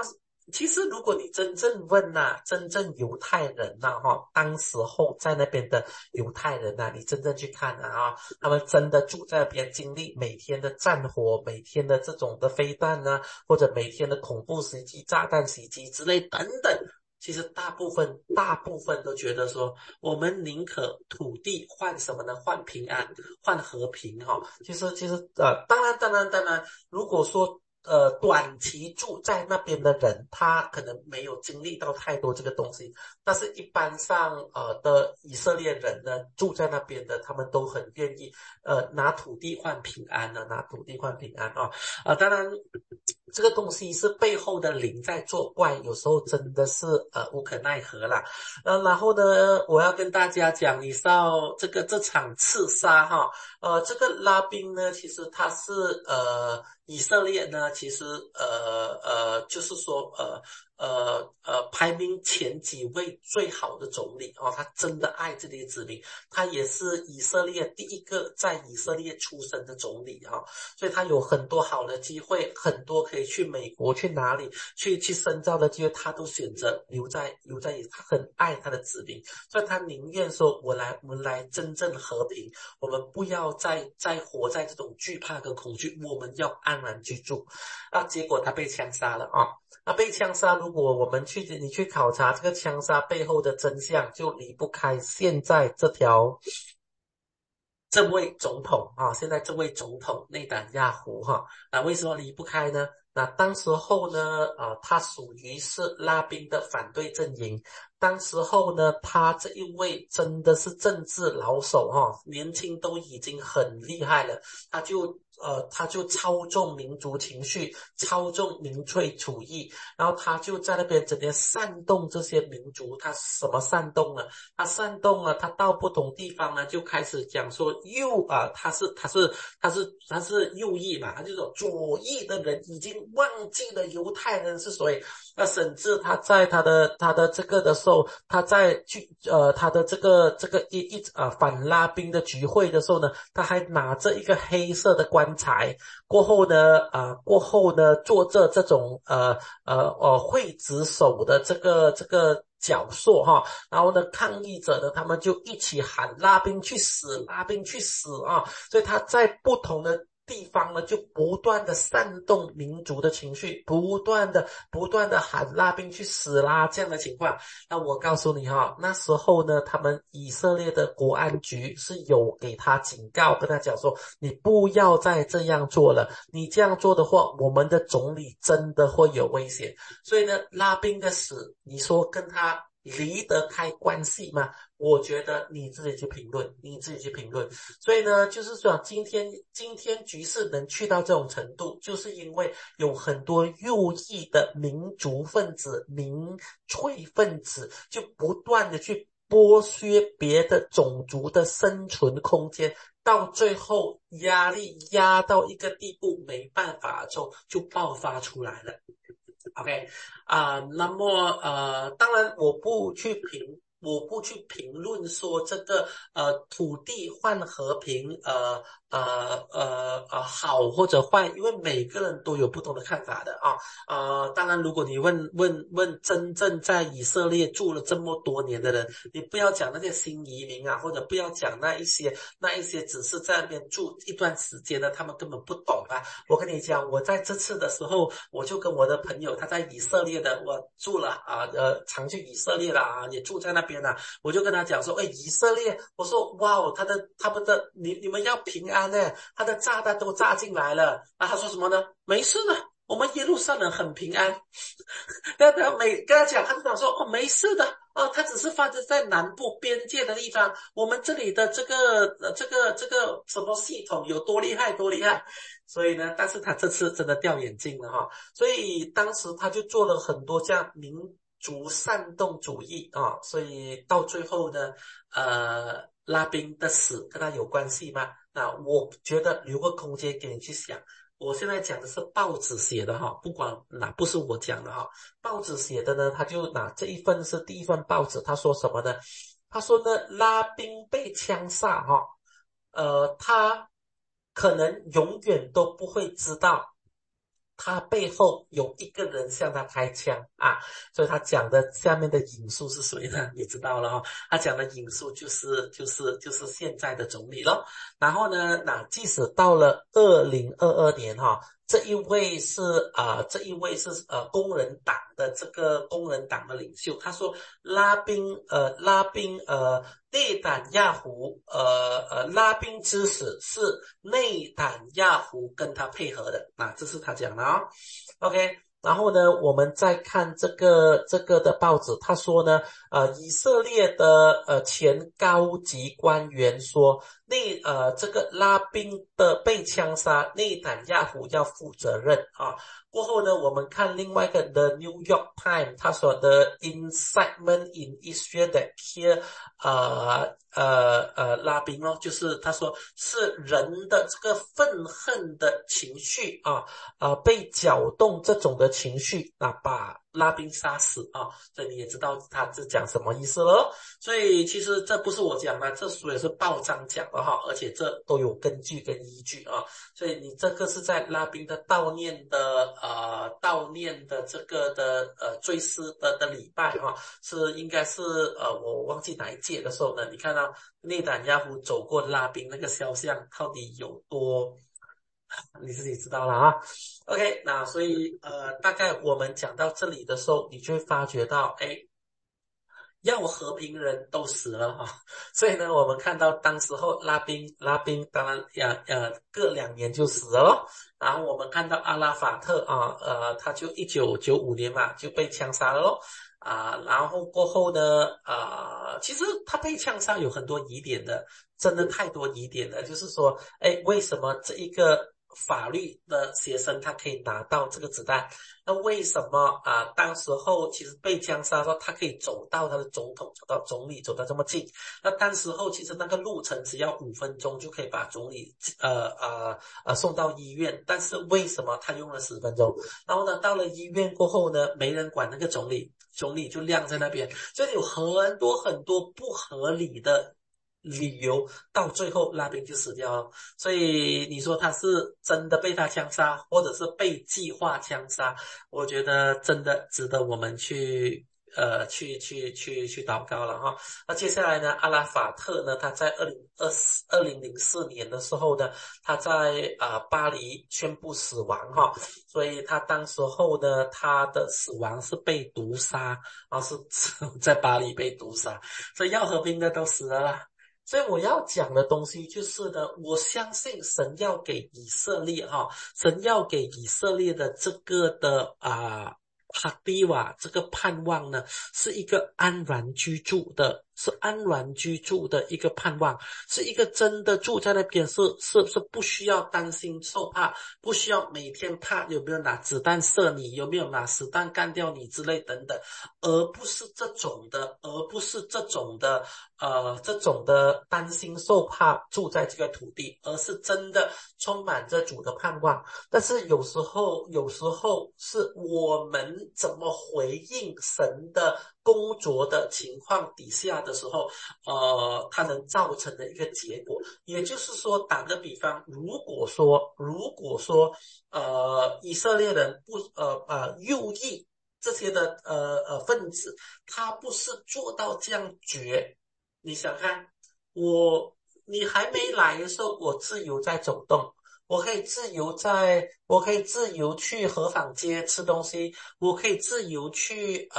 其实如果你真正问真正犹太人当时候在那边的犹太人你真正去看他们真的住在那边，经历每天的战火，每天的这种的飞弹或者每天的恐怖袭击、炸弹袭击之类等等。其实大部分都觉得说，我们宁可土地换什么呢？换平安，换和平其实当然，如果说短期住在那边的人，他可能没有经历到太多这个东西，但是一般上的以色列人呢，住在那边的，他们都很愿意拿土地换平安拿土地换平安当然这个东西是背后的灵在作怪，有时候真的是无可奈何啦。然后呢，我要跟大家讲一下这场刺杀这个拉宾呢，其实他是以色列呢，其实就是说排名前几位最好的总理他真的爱这里的子民，他也是以色列第一个在以色列出生的总理所以他有很多好的机会，很多可以去美国去哪里去深造的机会，他都选择留在他很爱他的子民，所以他宁愿说我们来真正和平，我们不要再活在这种惧怕跟恐惧，我们要安然居住结果他被枪杀了被枪杀，如果我们你去考察这个枪杀背后的真相，就离不开现在这位总统现在这位总统内塔尼亚胡为什么离不开呢？那当时候呢他属于是拉宾的反对阵营，当时候呢他这一位真的是政治老手年轻都已经很厉害了，他就操纵民族情绪，操纵民粹主义，然后他就在那边整天煽动这些民族。他什么煽动呢？他煽动了，他到不同地方呢就开始讲说他是右翼嘛，他就说左翼的人已经忘记了犹太人是谁。甚至他在他的这个的时候，他在他的这个反拉宾的聚会的时候呢，他还拿着一个黑色的棺材，过后呢做着这种刽子手的这个角色然后呢抗议者呢他们就一起喊拉宾去死，拉宾去死所以他在不同的地方呢就不断的煽动民族的情绪，不断的喊拉宾去死啦这样的情况。那我告诉你那时候呢他们以色列的国安局是有给他警告，跟他讲说你不要再这样做了，你这样做的话我们的总理真的会有危险。所以呢拉宾的死，你说跟他离得开关系吗？我觉得你自己去评论。所以呢就是说今天局势能去到这种程度，就是因为有很多右翼的民族分子、民粹分子就不断的去剥削别的种族的生存空间，到最后压力压到一个地步没办法之后就爆发出来了。OK 那么当然我不去评论说这个土地换和平好或者坏，因为每个人都有不同的看法的当然如果你问真正在以色列住了这么多年的人，你不要讲那些新移民或者不要讲那一些只是在那边住一段时间的，他们根本不懂我跟你讲，我在这次的时候我就跟我的朋友他在以色列的，我住了常去以色列了也住在那边我就跟他讲说以色列，我说哇他们的你们要平安他的炸弹都炸进来了他说什么呢？没事的，我们耶路撒冷很平安跟他讲，他就讲说没事的它只是发生在南部边界的地方，我们这里的这个什么系统有多厉害。所以呢但是他这次真的掉眼镜了所以当时他就做了很多这样民族煽动主义所以到最后呢拉宾的死跟他有关系吗？那我觉得留个空间给你去想。我现在讲的是报纸写的不管不是我讲的报纸写的呢，他就拿这一份是第一份报纸，他说什么呢？他说呢拉宾被枪杀他可能永远都不会知道他背后有一个人向他开枪啊，所以他讲的下面的引述是谁呢？你知道了哦，他讲的引述就是现在的总理咯。然后呢，那即使到了2022年哈，这一位是工人党的领袖，他说内坦亚胡拉宾之死是内坦亚胡跟他配合的，这是他讲的哦。OK， 然后呢，我们再看这个的报纸，他说呢，以色列的前高级官员说，这个拉宾的被枪杀，内坦亚胡要负责任啊。过后呢，我们看另外一个 The New York Times， 他说的 incitement in Israel that kill 拉宾咯，就是他说是人的这个愤恨的情绪被搅动这种的情绪把拉宾杀死所以你也知道他是讲什么意思了。所以其实这不是我讲的，这书也是报章讲的而且这都有根据跟依据所以你这个是在拉宾的悼念的这个的追思的礼拜是应该是我忘记哪一届的时候呢，你看到内坦亚胡走过拉宾那个肖像到底有多你自己知道了OK， 那所以大概我们讲到这里的时候，你就会发觉到要和平人都死了所以呢，我们看到当时候拉宾当然各2年就死了咯。然后我们看到阿拉法特他就1995年嘛就被枪杀了咯。然后过后呢其实他被枪杀有很多疑点的，真的太多疑点了，就是说为什么这一个法律的学生他可以拿到这个子弹，那为什么当时候其实被枪杀的时候他可以走到他的总统，走到总理，走到这么近，那当时候其实那个路程只要5分钟就可以把总理送到医院，但是为什么他用了10分钟？然后呢，到了医院过后呢，没人管那个总理就晾在那边，所以有很多很多不合理的理由，到最后拉宾就死掉了。所以你说他是真的被他枪杀，或者是被计划枪杀，我觉得真的值得我们去祷告了那接下来呢，阿拉法特呢，他在2004年的时候呢，他在巴黎宣布死亡所以他当时候呢，他的死亡是被毒杀是在巴黎被毒杀，所以要和平的都死了啦。所以我要讲的东西就是呢，我相信神要给以色列神要给以色列的这个的哈迪瓦这个盼望呢，是一个安然居住的一个盼望，是一个真的住在那边是不需要担心受怕，不需要每天怕有没有拿子弹射你，有没有拿实弹干掉你之类等等，而不是这种的担心受怕住在这个土地，而是真的充满着主的盼望。但是有时候是我们怎么回应神的工作的情况底下的时候它能造成的一个结果。也就是说，打个比方，如果说以色列人不右翼这些的分子，他不是做到这样绝，你想看你还没来的时候，我自由在走动，我可以自由去河坊街吃东西，我可以自由去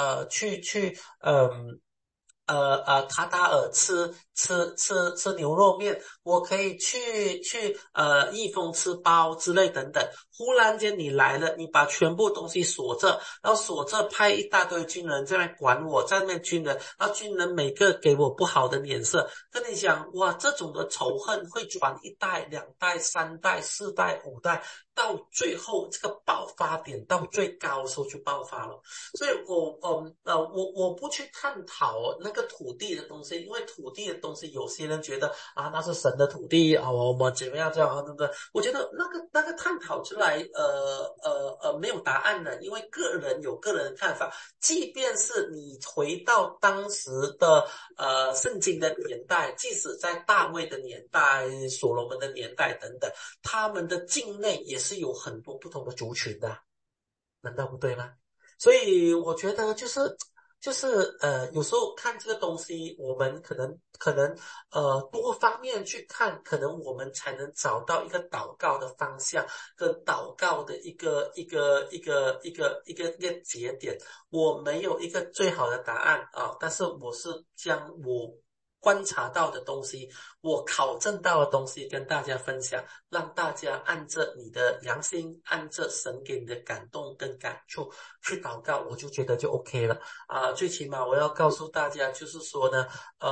卡达尔吃牛肉面，我可以去益丰吃包之类等等。忽然间你来了，你把全部东西锁着，然后锁着派一大堆军人在那管我，在那边军人，然后军人每个给我不好的脸色，跟你讲哇，这种的仇恨会转1代、2代、3代、4代、5代，到最后这个爆发点到最高的时候就爆发了。所以我不去探讨那个土地的东西，因为土地的东西有些人觉得那是神的土地我们怎么样这样对不对？我觉得那个探讨出来没有答案的，因为个人有个人的看法。即便是你回到当时的圣经的年代，即使在大卫的年代、所罗门的年代等等，他们的境内也是有很多不同的族群的。 难道不对吗？所以我觉得有时候看这个东西，我们可能多方面去看，可能我们才能找到一个祷告的方向，跟祷告的一个节点。我没有一个最好的答案啊，但是我是将我观察到的东西，我考证到的东西跟大家分享，让大家按着你的良心，按着神给你的感动跟感触去祷告，我就觉得就 OK 了啊。最起码我要告诉大家，就是说呢，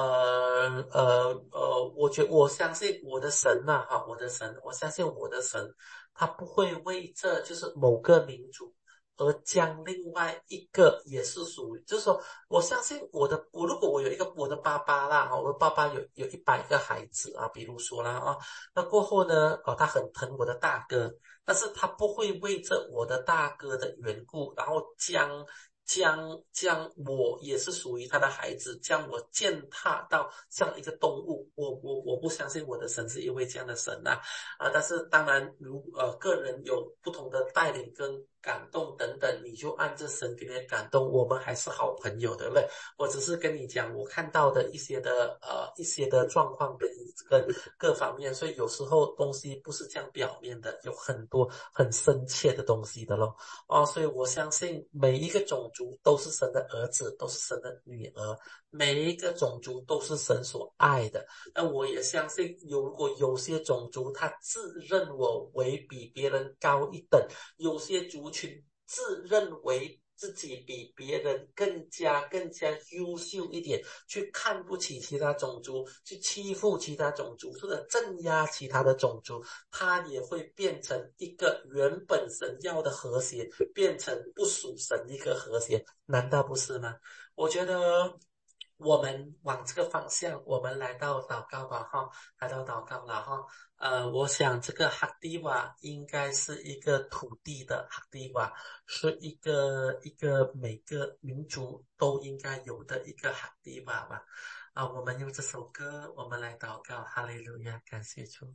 我相信我的神呐，我相信我的神，他不会为这就是某个民族而将另外一个也是属于，就是说，我相信如果我有一个我的爸爸啦，我的爸爸有100个孩子啊，比如说啦啊，那过后呢，他很疼我的大哥，但是他不会为着我的大哥的缘故，然后将我也是属于他的孩子，将我践踏到像一个动物，我不相信我的神是一位这样的神啊，但是当然个人有不同的带领跟感动等等，你就按着神给你的感动，我们还是好朋友，对不对？我只是跟你讲我看到的一些的状况跟各方面，所以有时候东西不是这样表面的，有很多很深切的东西的咯。所以我相信每一个种族都是神的儿子，都是神的女儿，每一个种族都是神所爱的。那我也相信如果有些种族他自认我为比别人高一等，有些族群自认为自己比别人更加优秀一点，去看不起其他种族，去欺负其他种族，或者镇压其他的种族，它也会变成一个原本神要的和谐，变成不属神一个和谐，难道不是吗？我觉得我们往这个方向，我们来到祷告吧哈，来到祷告了哈。我想这个哈迪瓦应该是一个土地的哈迪瓦，是一个每个民族都应该有的一个哈迪瓦吧。我们用这首歌，我们来祷告，哈利路亚，感谢主。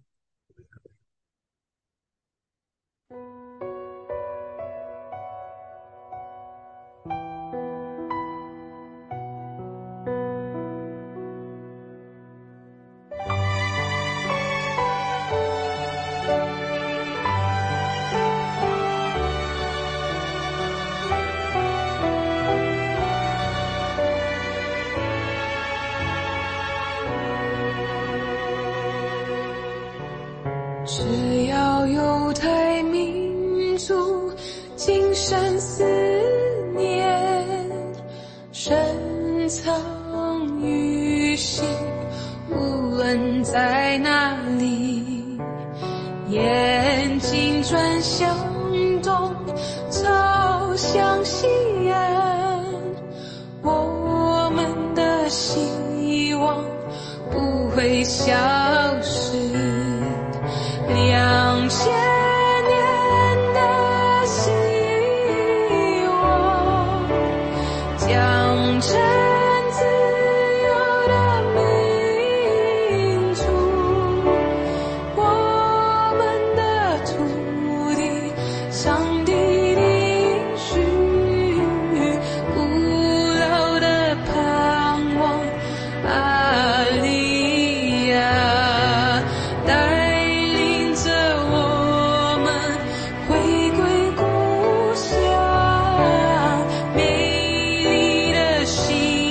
只要犹太民族谨慎思念，深藏于心，无论在哪里，眼睛转向东，朝向西岸，我们的希望不会消失。2000年的希望，将成自由的民族，我们的土地，上帝的应许，古老的盼望，阿利亚带回归故乡，美丽的心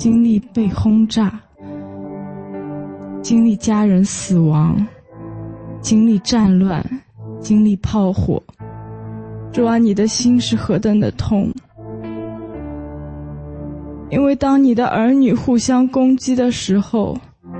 经历被轰炸，经历家人死亡，经历战乱，经历炮火。主啊，你的心是何等的痛！因为当你的儿女互相攻击的时候，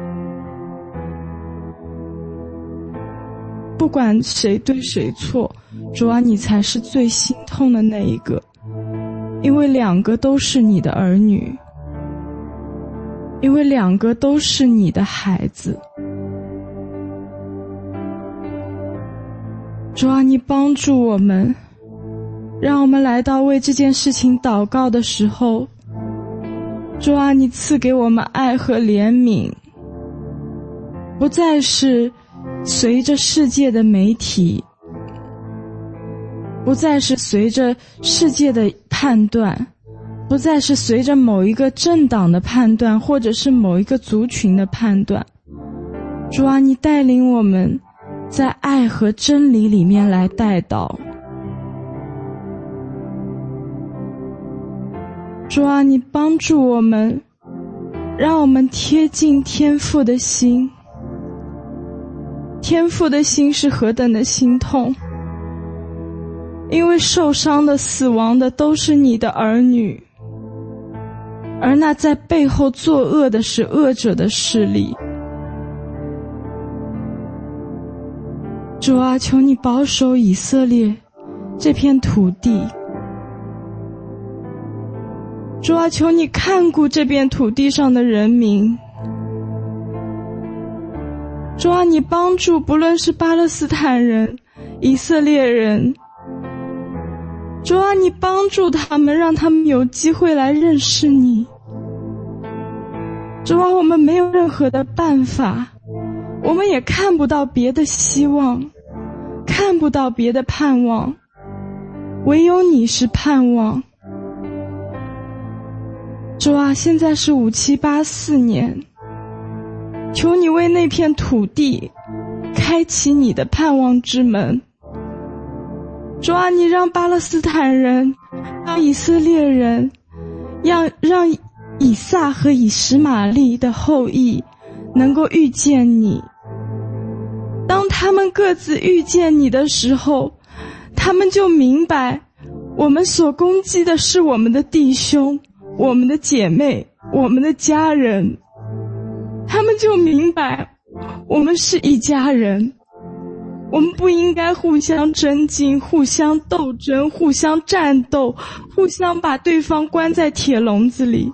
不管谁对谁错，主啊，你才是最心痛的那一个，因为两个都是你的儿女，因为两个都是你的孩子。主啊，你帮助我们，让我们来到为这件事情祷告的时候，主啊，你赐给我们爱和怜悯，不再是随着世界的媒体，不再是随着世界的判断，不再是随着某一个政党的判断，或者是某一个族群的判断。主啊，你带领我们在爱和真理里面来带祷。主啊，你帮助我们，让我们贴近天父的心。天父的心是何等的心痛，因为受伤的、死亡的都是你的儿女，而那在背后作恶的是恶者的势力。主啊，求你保守以色列这片土地。主啊，求你看顾这片土地上的人民。主啊，你帮助不论是巴勒斯坦人、以色列人，主啊，你帮助他们，让他们有机会来认识你。主啊，我们没有任何的办法，我们也看不到别的希望，看不到别的盼望，唯有你是盼望。主啊，现在是5784年，求你为那片土地开启你的盼望之门。主啊，你让巴勒斯坦人，让以色列人，让以撒和以实玛利的后裔能够遇见你。当他们各自遇见你的时候，他们就明白，我们所攻击的是我们的弟兄、我们的姐妹、我们的家人。他们就明白，我们是一家人，我们不应该互相争竞、互相斗争、互相战斗、互相把对方关在铁笼子里。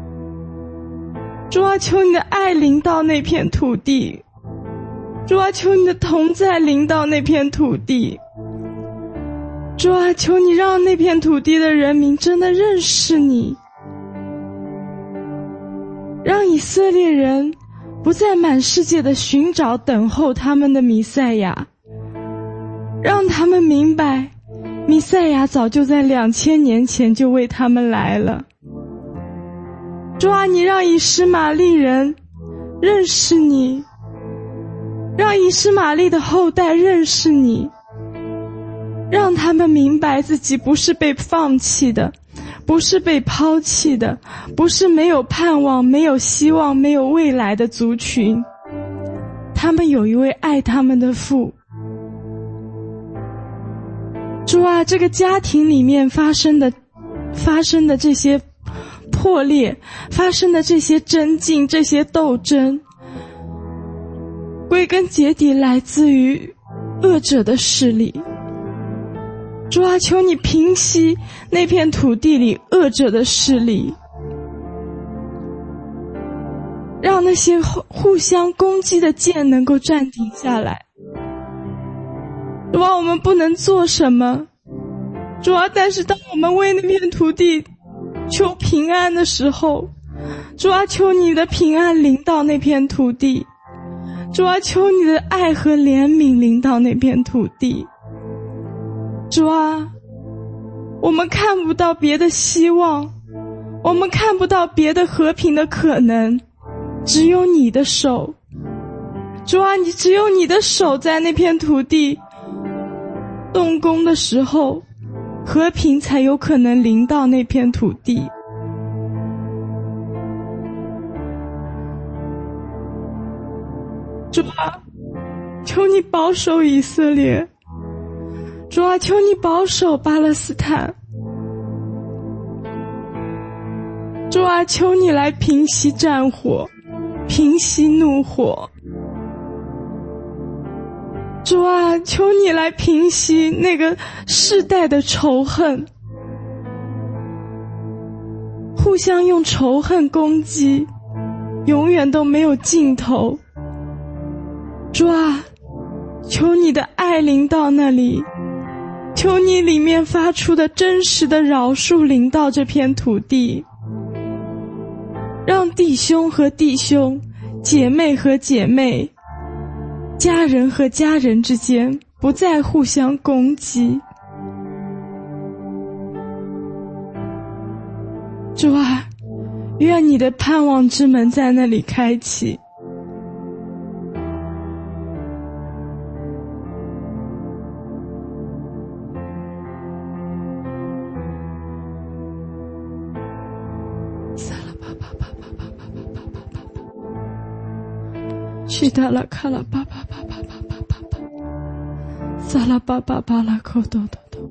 主啊，求你的爱临到那片土地，主啊，求你的同在临到那片土地。主啊，求你让那片土地的人民真的认识你，让以色列人不再满世界的寻找等候他们的弥赛亚，让他们明白弥赛亚早就在2000年前就为他们来了。主啊，你让以实玛利人认识你，让以实玛利的后代认识你，让他们明白自己不是被放弃的，不是被抛弃的，不是没有盼望、没有希望、没有未来的族群。他们有一位爱他们的父。主啊，这个家庭里面发生的这些破裂，发生的这些争竞、这些斗争，归根结底来自于恶者的势力。主啊，求你平息那片土地里恶者的势力，让那些互相攻击的剑能够暂停下来。主啊，我们不能做什么，主啊，但是当我们为那片土地求平安的时候，主啊，求你的平安临到那片土地，主啊，求你的爱和怜悯临到那片土地。主啊，我们看不到别的希望，我们看不到别的和平的可能，只有你的手。主啊，只有你的手在那片土地动工的时候，和平才有可能临到那片土地。 主啊，求你保守以色列，主啊，求你保守巴勒斯坦，主啊，求你来平息战火，平息怒火，主啊，求你来平息那个世代的仇恨，互相用仇恨攻击，永远都没有尽头。主啊，求你的爱临到那里，求你里面发出的真实的饶恕临到这片土地，让弟兄和弟兄，姐妹和姐妹，家人和家人之间不再互相攻击。主啊，愿你的盼望之门在那里开启。去达拉卡拉巴巴巴巴巴巴巴巴，萨拉巴巴巴拉口多多多。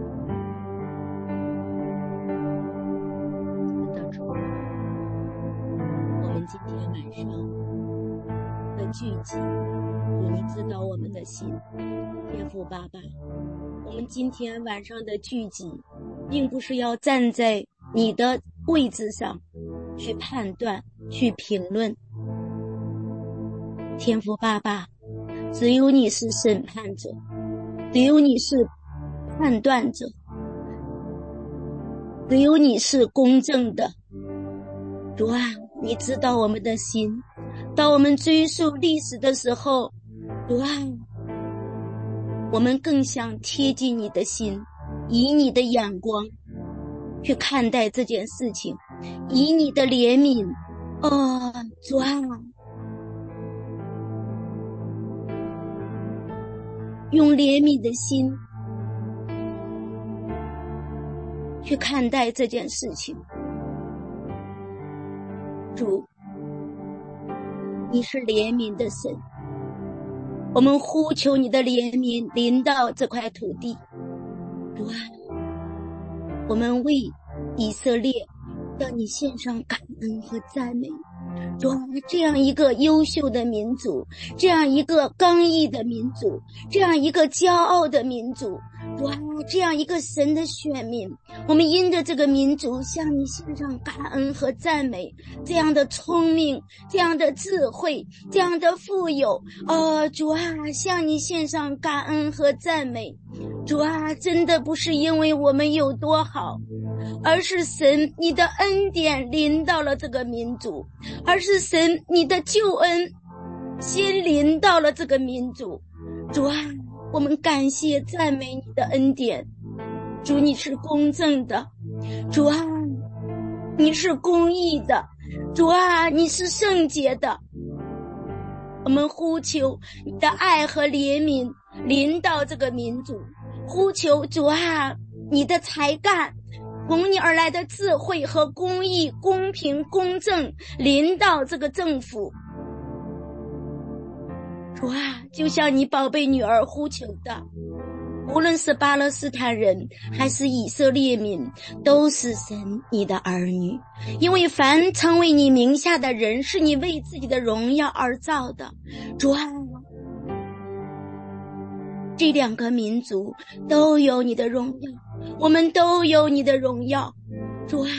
我们今天晚上的聚集，你知道我们的心，天父爸爸，我们今天晚上的聚集，并不是要站在你的位置上去判断、去评论。天父爸爸，只有你是审判者，只有你是判断者，只有你是公正的。主啊，你知道我们的心，当我们追溯历史的时候，主啊，我们更想贴近你的心，以你的眼光去看待这件事情，以你的怜悯，主啊，用怜悯的心去看待这件事情。主，你是怜悯的神，我们呼求你的怜悯临到这块土地。主啊，我们为以色列向你献上感恩和赞美。主啊，这样一个优秀的民族，这样一个刚毅的民族，这样一个骄傲的民族，主啊，这样一个神的选民，我们因着这个民族向你献上感恩和赞美。这样的聪明，这样的智慧，这样的富有，主啊，向你献上感恩和赞美。主啊，真的不是因为我们有多好，而是神你的恩典临到了这个民族，而是神你的救恩先临到了这个民族。主啊，我们感谢赞美你的恩典。主，你是公正的，主啊，你是公义的，主啊，你是圣洁的。我们呼求你的爱和怜悯临到这个民族，呼求主啊，你的才干，从你而来的智慧和公义、公平、公正临到这个政府。主啊，就像你宝贝女儿呼求的，无论是巴勒斯坦人还是以色列民，都是神你的儿女，因为凡成为你名下的人，是你为自己的荣耀而造的。主啊，这两个民族都有你的荣耀，我们都有你的荣耀。主啊，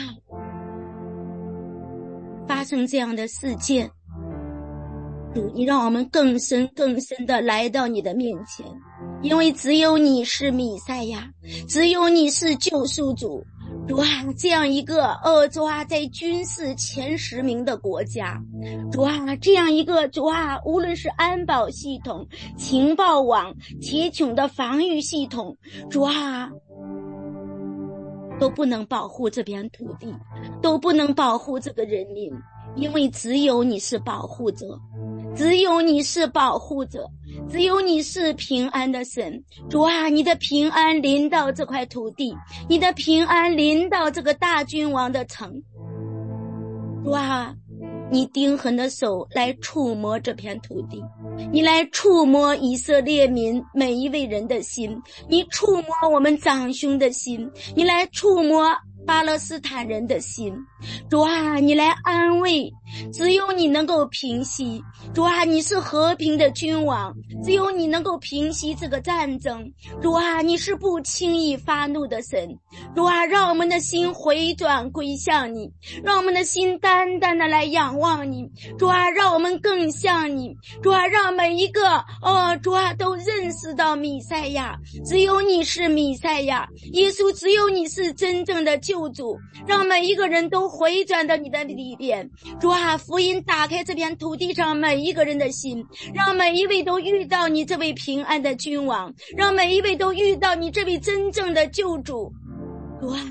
发生这样的事件，主，你让我们更深更深的来到你的面前，因为只有你是弥赛亚，只有你是救赎主。主啊，这样一个主啊，在军事前10名的国家，主啊，这样一个主啊，无论是安保系统、情报网、铁穹的防御系统，主啊，都不能保护这片土地，都不能保护这个人民，因为只有你是保护者，只有你是保护者，只有你是平安的神。主啊，你的平安临到这块土地，你的平安临到这个大君王的城。主啊，你钉痕的手来触摸这片土地， 你来触摸以色列民每一位人的心，你触摸我们长兄的心，你来触摸巴勒斯坦人的心。主啊，你来安慰，只有你能够平息。主啊，你是和平的君王，只有你能够平息这个战争。主啊，你是不轻易发怒的神。主啊，让我们的心回转归向你，让我们的心单单的来仰望你。主啊，让我们更像你。主啊，让每一个主啊都认识到弥赛亚，只有你是弥赛亚，耶稣，只有你是真正的救主。让每一个人都回转到你的里边。主啊，福音打开这片土地上每一个人的心，让每一位都遇到你这位平安的君王，让每一位都遇到你这位真正的救主。主啊，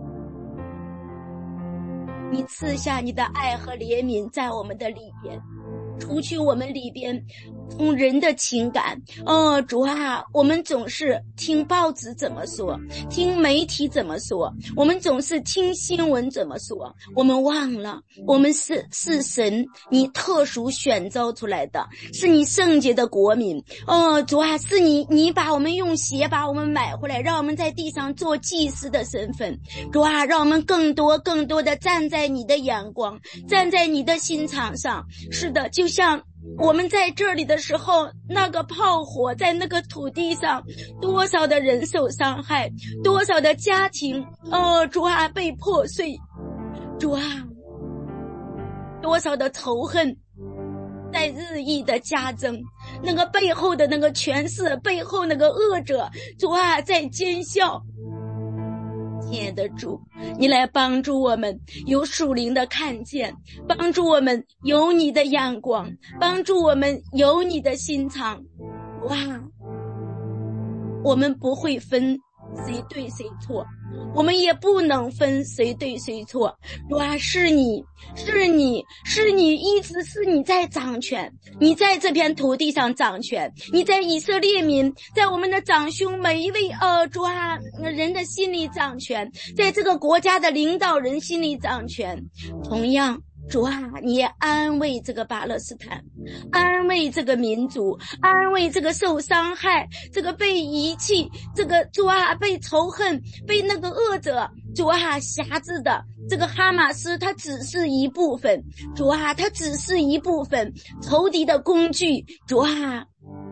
你赐下你的爱和怜悯在我们的里边，除去我们里边从人的情感。主啊，我们总是听报纸怎么说，听媒体怎么说，我们总是听新闻怎么说，我们忘了我们是神你特殊选召出来的，是你圣洁的国民。主啊，是你把我们用血把我们买回来，让我们在地上做祭司的身份。主啊，让我们更多的站在你的眼光，站在你的心肠上。是的，就像我们在这里的时候，那个炮火在那个土地上，多少的人受伤害，多少的家庭主啊被破碎。主啊，多少的仇恨在日益的加增，那个背后的那个权势，背后那个恶者，主啊在奸笑。亲爱的主，你来帮助我们有属灵的看见，帮助我们有你的眼光，帮助我们有你的心肠。哇，我们不会分谁对谁错，我们也不能分谁对谁错。哇，是你一直是你在掌权，你在这片土地上掌权，你在以色列民，在我们的长兄每一位主啊人的心里掌权，在这个国家的领导人心里掌权。同样主啊，你也安慰这个巴勒斯坦，安慰这个民族，安慰这个受伤害，这个被遗弃，这个主啊被仇恨，被那个恶者主啊辖制的这个哈马斯，它只是一部分。主啊，它只是一部分仇敌的工具。主啊，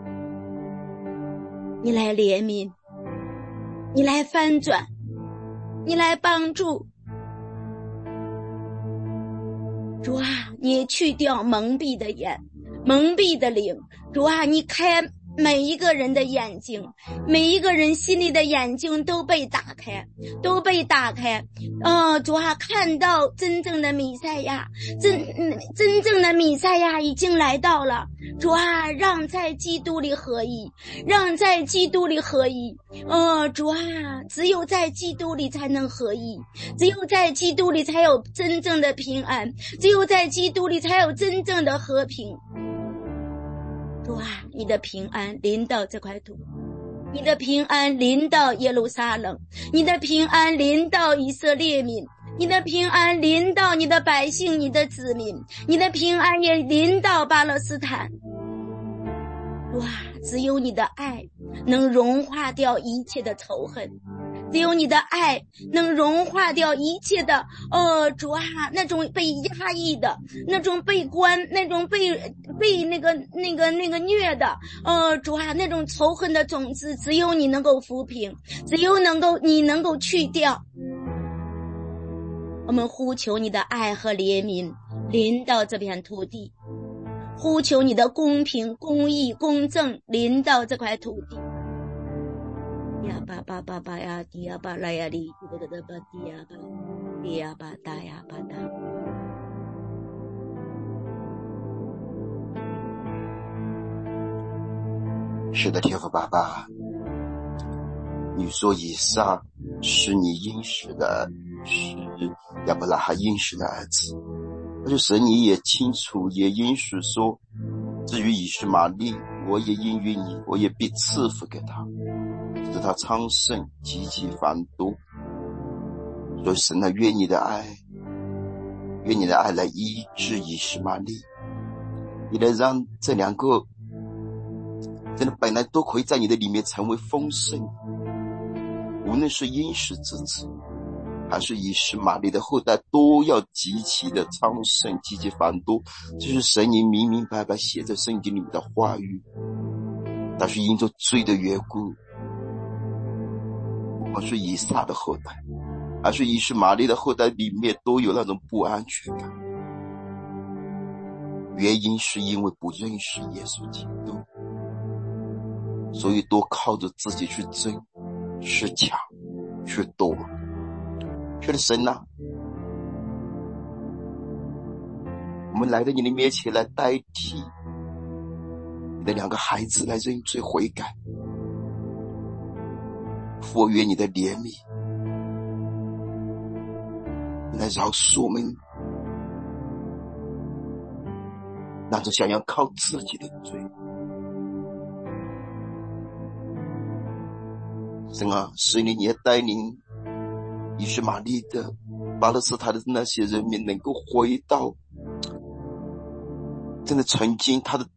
你来怜悯，你来翻转，你来帮助。主啊，你去掉蒙蔽的眼，蒙蔽的灵。主啊，你开每一个人的眼睛，每一个人心里的眼睛都被打开。主啊，看到真正的弥赛亚，真正的弥赛亚已经来到了。主啊，让在基督里合一，让在基督里合一。主啊，只有在基督里才能合一，只有在基督里才有真正的平安，只有在基督里才有真正的和平。主啊，你的平安临到这块土，你的平安临到耶路撒冷，你的平安临到以色列民，你的平安临到你的百姓，你的子民，你的平安也临到巴勒斯坦。哇，只有你的爱能融化掉一切的仇恨，只有你的爱能融化掉一切的主啊那种被压抑的，那种被关，那种被那个虐的主啊那种仇恨的种子，只有你能够抚平，只有你能够去掉。我们呼求你的爱和怜悯临到这片土地，呼求你的公平、公义、公正临到这块土地。呀巴巴巴巴呀，迪呀巴拉呀哩，哒哒哒巴迪呀巴，迪呀巴达呀巴达。 是的，天父爸爸，你说以撒是你应许的，是亚伯拉罕应许的儿子，而且神你也清楚也应许说，至于以实玛利，我也应允你，我也必赐福给他，使他昌盛极其繁多。所以神啊，愿你的爱来医治以实玛利，你来让这两个真的本来都可以在你的里面成为丰盛，无论是因时之子还是以实玛利的后代，都要极其的昌盛，极其繁多。这是神你明明白白写在圣经里面的话语。但是因着罪的缘故，不管是以撒的后代还是以实玛利的后代，里面都有那种不安全感。原因是因为不认识耶稣基督，所以都靠着自己去争去抢去夺。是的，神啊，我们来到你的面前来代替你的2个孩子来认罪悔改，佛愿你的怜悯来饶恕我们那种想要靠自己的罪。神啊，圣灵你也带领以实玛利的巴勒斯坦的那些人民能够回到真的曾经他的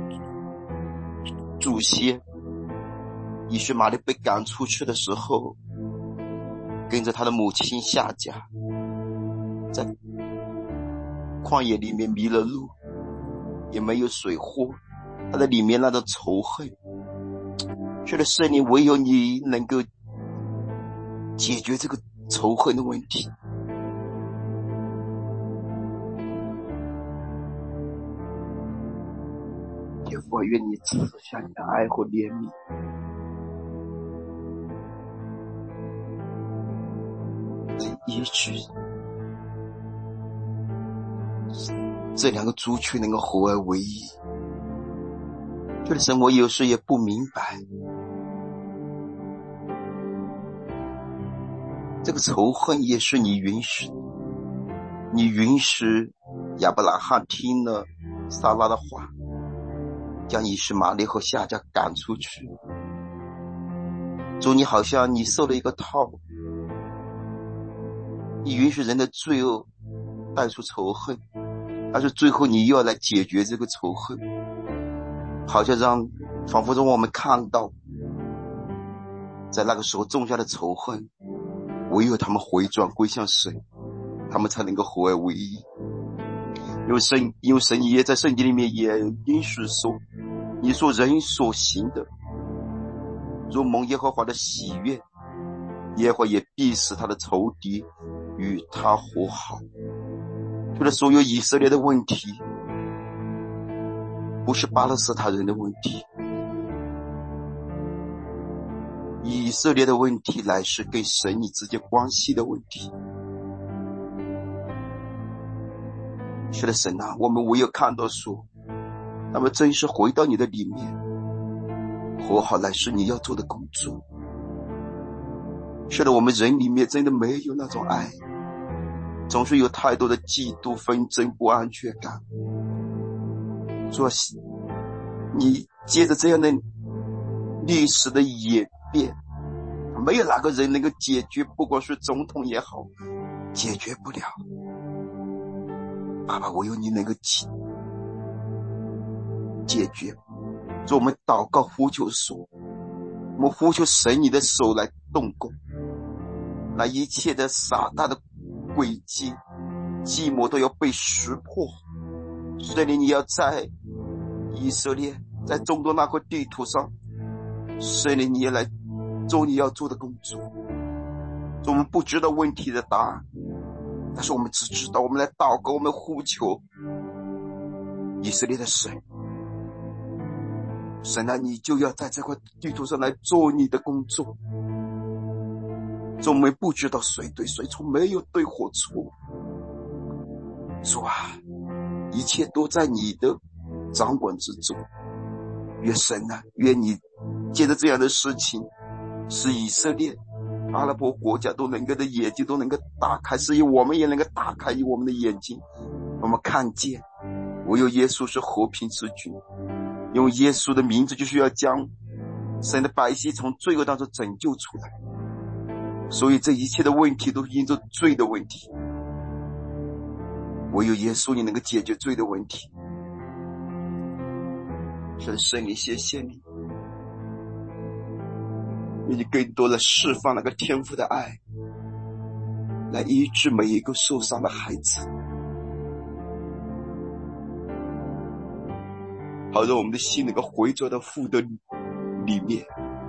祖先以实玛利被赶出去的时候，跟着他的母亲夏甲在旷野里面迷了路，也没有水喝，他的里面那种仇恨。是的，圣灵，唯有你能够解决这个仇恨的问题。天父，愿你赐下你的爱和怜悯，医治这2个族群能够合而为一。这个神，我有时也不明白，这个仇恨也是你允许的。你允许亚伯拉罕听了撒拉的话，将以实玛利和夏甲赶出去。主，你好像你受了一个套，你允许人的罪恶带出仇恨，但是最后你又要来解决这个仇恨，好像仿佛让我们看到，在那个时候种下的仇恨，唯有他们回转归向神，他们才能够合而为一。因为神也在圣经里面也应许说，你说人所行的若蒙耶和华的喜悦，耶和华也必使他的仇敌与他和好。就是所有以色列的问题不是巴勒斯坦人的问题，以色列的问题乃是跟神你之间关系的问题。是的，神啊，我们唯有看到说，那么真是回到你的里面，和好乃是你要做的工作。是的，我们人里面真的没有那种爱，总是有太多的嫉妒纷争不安全感。主啊，你接着这样的历史的演变，没有哪个人能够解决，不管是总统也好，解决不了。爸爸，唯有你能够解决。主，我们祷告呼求说，我们呼求神你的手来动工，那一切的撒旦的诡计计谋都要被识破。圣灵，你要在以色列，在中东那块地图上，圣灵你也来做你要做的工作。我们不知道问题的答案，但是我们只知道我们来祷告，我们呼求以色列的神。神啊，你就要在这块地图上来做你的工作。我们不知道谁对谁错，没有对或错。主啊，一切都在你的掌管之中。愿神啊，愿你借着这样的事情，使以色列阿拉伯国家都能够的眼睛都能够打开，使我们也能够打开我们的眼睛，我们看见唯有耶稣是和平之君，用耶稣的名字就是要将神的百姓从罪恶当中拯救出来。所以这一切的问题都是因着罪的问题，唯有耶稣你能够解决罪的问题。 圣灵谢谢你，愿你更多的释放那个天父的爱，来医治每一个受伤的孩子，好让我们的心能够回转到父的里面。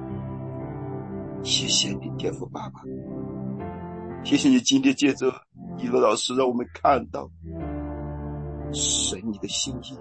谢谢你天父爸爸，谢谢你今天借着一乐老师让我们看到神你的心意。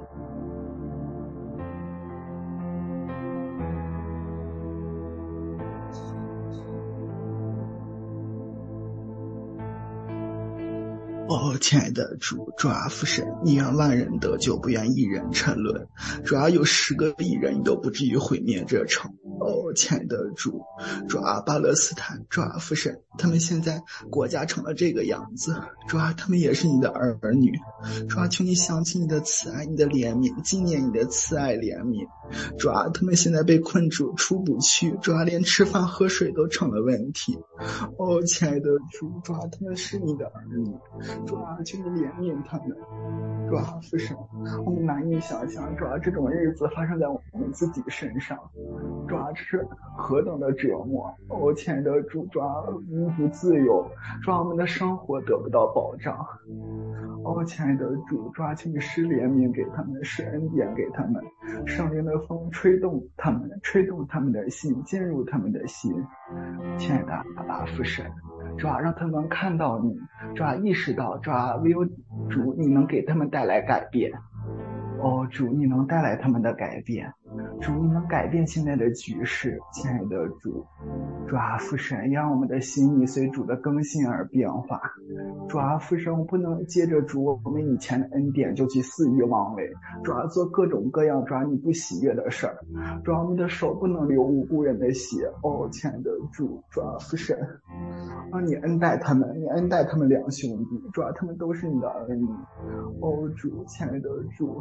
亲爱的主，主啊，父神，你愿万人得救，不愿一人沉沦。主啊，有10个义人，你都不至于毁灭这城。亲爱的主，主啊，巴勒斯坦，主啊，父神，他们现在国家成了这个样子，主啊，他们也是你的儿女。主啊，求你想起你的慈爱，你的怜悯，纪念你的慈爱怜悯。主啊，他们现在被困住，出不去，主啊，连吃饭喝水都成了问题。亲爱的主，主啊，他们是你的儿女，主啊，求你怜悯他们。主啊，父神，我们难以想象，主啊，这种日子发生在我们自己身上，主啊，这是何等的折磨。亲爱的主，主啊，民不自由，主啊，我们的生活得不到保障。亲爱的主，主啊，请你施怜悯给他们，施恩典给他们，圣灵的风吹动他们，吹动他们的心，进入他们的心。亲爱的阿爸父神，主啊，让他们看到你，主啊，意识到，主啊，唯有主你能给他们带来改变。主，你能带来他们的改变，主，你能改变现在的局势。亲爱的主，主啊，父神，让我们的心意随主的更新而变化。主啊，父神，我不能接着主我们以前的恩典就去肆意妄为，主啊，做各种各样主啊你不喜悦的事儿。主啊，我们的手不能流无辜人的血。亲爱的主，主啊，父神，让你恩待他们，你恩待他们两兄弟，主啊，他们都是你的儿女。主，亲爱的主，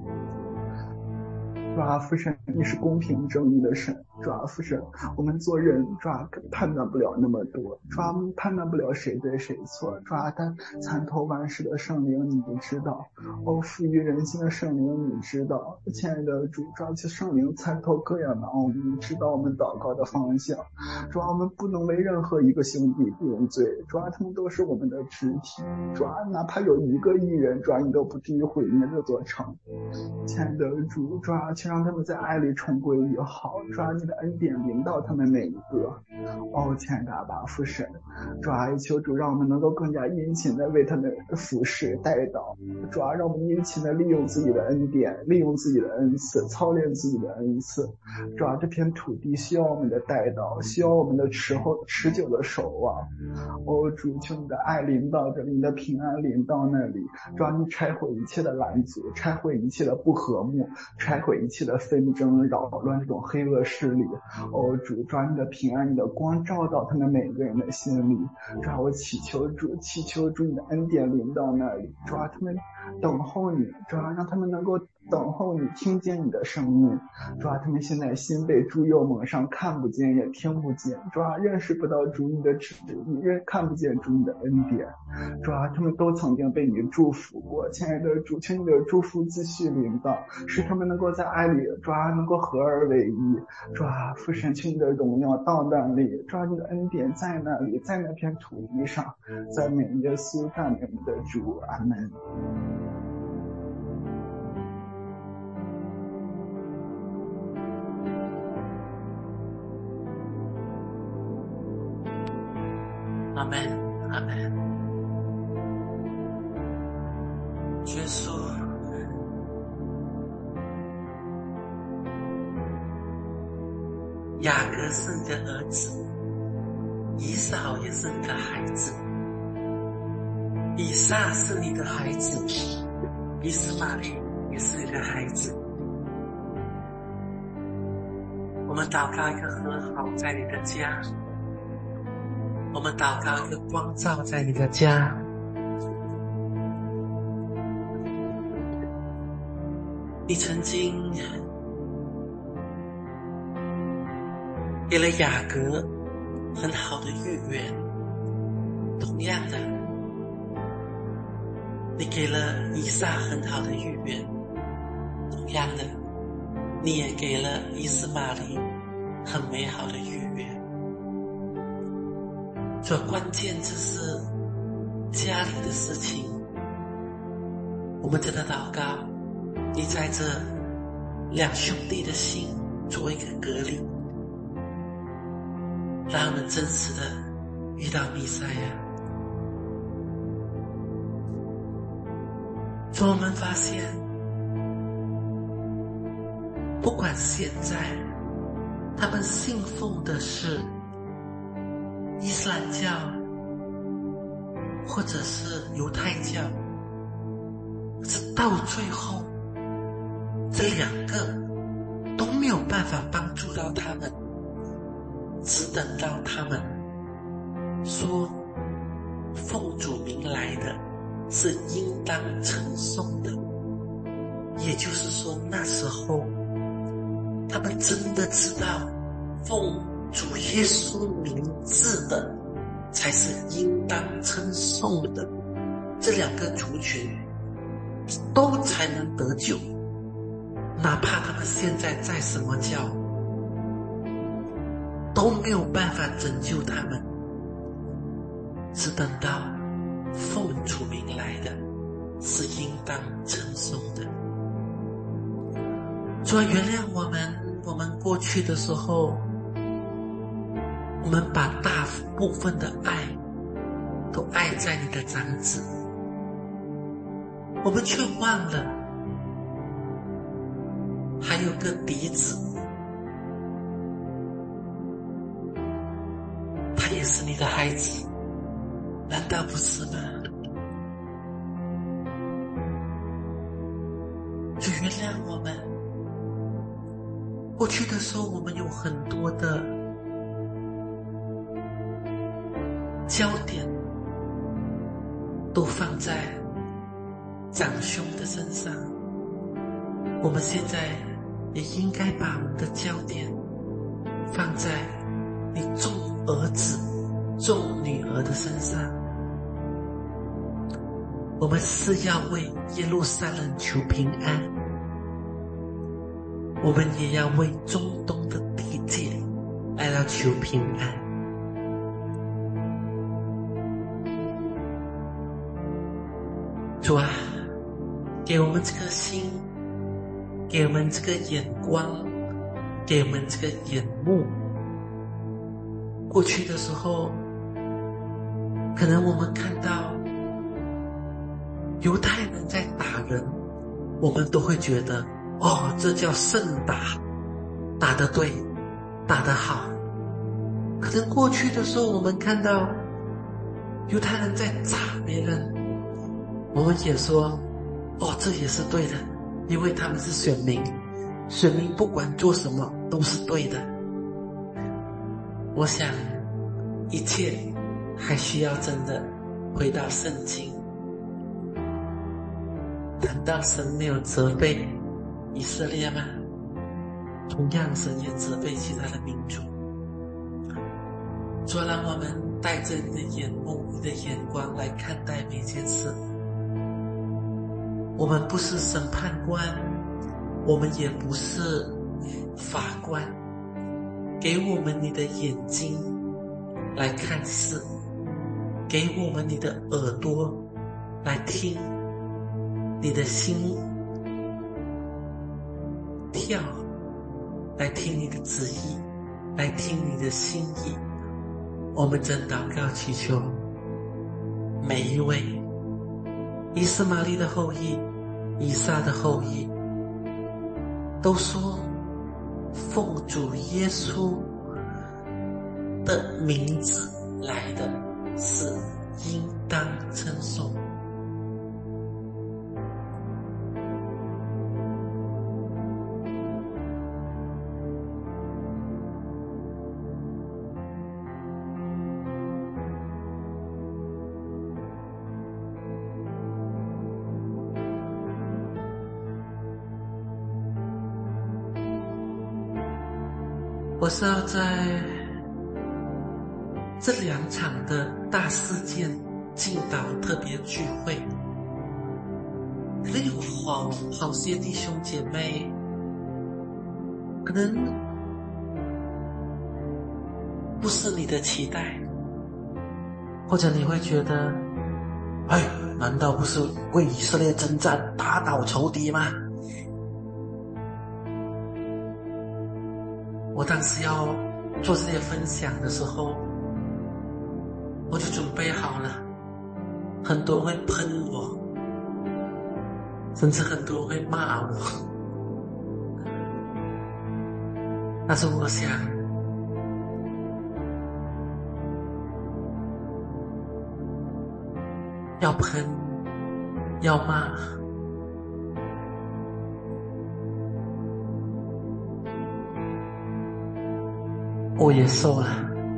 主啊，父神，你是公平正义的神。主啊，父神，我们做人主啊判断不了那么多，主啊判断不了谁对谁错，主啊但参透万事的圣灵你知道，赋予人心的圣灵你知道。亲爱的主，主啊，圣灵参透各样的奥秘，知道我们祷告的方向。主啊，我们不能为任何一个兄弟定罪，主啊，他们都是我们的肢体。主啊，哪怕有一个义人，主啊，你都不至于毁灭这座城。亲爱的主，主啊，请让他们在爱里重归于好。主啊，你的恩典临到他们每一个。亲爱的阿爸父神，主啊，求主让我们能够更加殷勤的为他们服侍代祷。主啊，让我们殷勤的利用自己的恩典，利用自己的恩赐，操练自己的恩赐。主啊，这片土地需要我们的代祷，需要我们的持久的守望。主，求你的爱临到这里，你的平安临到那里。主啊，你拆毁一切的拦阻，拆毁一切的不和睦，拆毁一切的纷争扰乱这种黑恶势力。主，主啊，你的平安，你的光照到他们每个人的心里。主啊，我祈求主你的恩典临到那里。主啊，他们等候你，主啊，让他们能够等候你，听见你的声音。主啊，他们现在心被猪油蒙上，看不见也听不见。主啊，认识不到主你的旨意，看不见主你的恩典。主啊，他们都曾经被你祝福过。亲爱的主，请你的祝福继续临到，使他们能够在爱里，主啊，能够合而为一。主啊，父神，请你的荣耀到那里，主啊，你的恩典在那里，在那片土地上。赞美耶稣，赞美你的主，阿门。 阿门，阿门。耶稣，雅各是你的儿子，以扫也是你的孩子，以撒是你的孩子，以斯玛利也是你的孩子。我们祷告一个和好在你的家，我们祷告一个光照在你的家。你曾经给了雅各很好的预言，同样的，你给了以撒很好的预言，同样的， 你也给了伊斯玛里很美好的预约。主，关键就是家里的事情，我们真的祷告，你在这两兄弟的心做一个隔离，让他们真实的遇到弥赛亚。主，我们发现不管现在他们信奉的是伊斯兰教或者是犹太教，是到最后这两个都没有办法帮助到他们，只等到他们说奉主名来的是应当称颂的，也就是说那时候他们真的知道奉主耶稣名字的才是应当称颂的，这两个族群都才能得救，哪怕他们现在在什么教都没有办法拯救他们，只等到奉主名来的是应当称颂的。主啊，原谅我们过去的时候，我们把大部分的爱都爱在你的长子，我们却忘了还有个嫡子，他也是你的孩子，难道不是吗？就原谅我们，过去的时候我们有很多的焦点都放在长兄的身上，我们现在也应该把我们的焦点放在你众儿子众女儿的身上。我们是要为耶路撒冷求平安，我们也要为中东的地界来到求平安。主啊，给我们这颗心，给我们这个眼光，给我们这个眼目。过去的时候，可能我们看到犹太人在打人，我们都会觉得，哦，这叫胜打，打得对，打得好。可能过去的时候，我们看到犹太人在砸别人，我们也说，哦，这也是对的，因为他们是选民，选民不管做什么都是对的。我想一切还需要真的回到圣经。难道神没有责备以色列吗？同样神也责备其他的民族。主，让我们带着你的眼目，你的眼光来看待每件事。我们不是审判官，我们也不是法官，给我们你的眼睛来看事，给我们你的耳朵来听，你的心跳，来听你的旨意，来听你的心意。我们真祷告祈求每一位以斯玛利的后裔，以撒的后裔，都说奉主耶稣的名字来的是应当称颂。我是要在这两场的大事件敬祷特别聚会，可能有好些弟兄姐妹可能不是你的期待，或者你会觉得，难道不是为以色列征战，打倒仇敌吗？我当时要做这些分享的时候，我就准备好了，很多人会喷我，甚至很多人会骂我。但是我想，要喷，要骂，我也受了。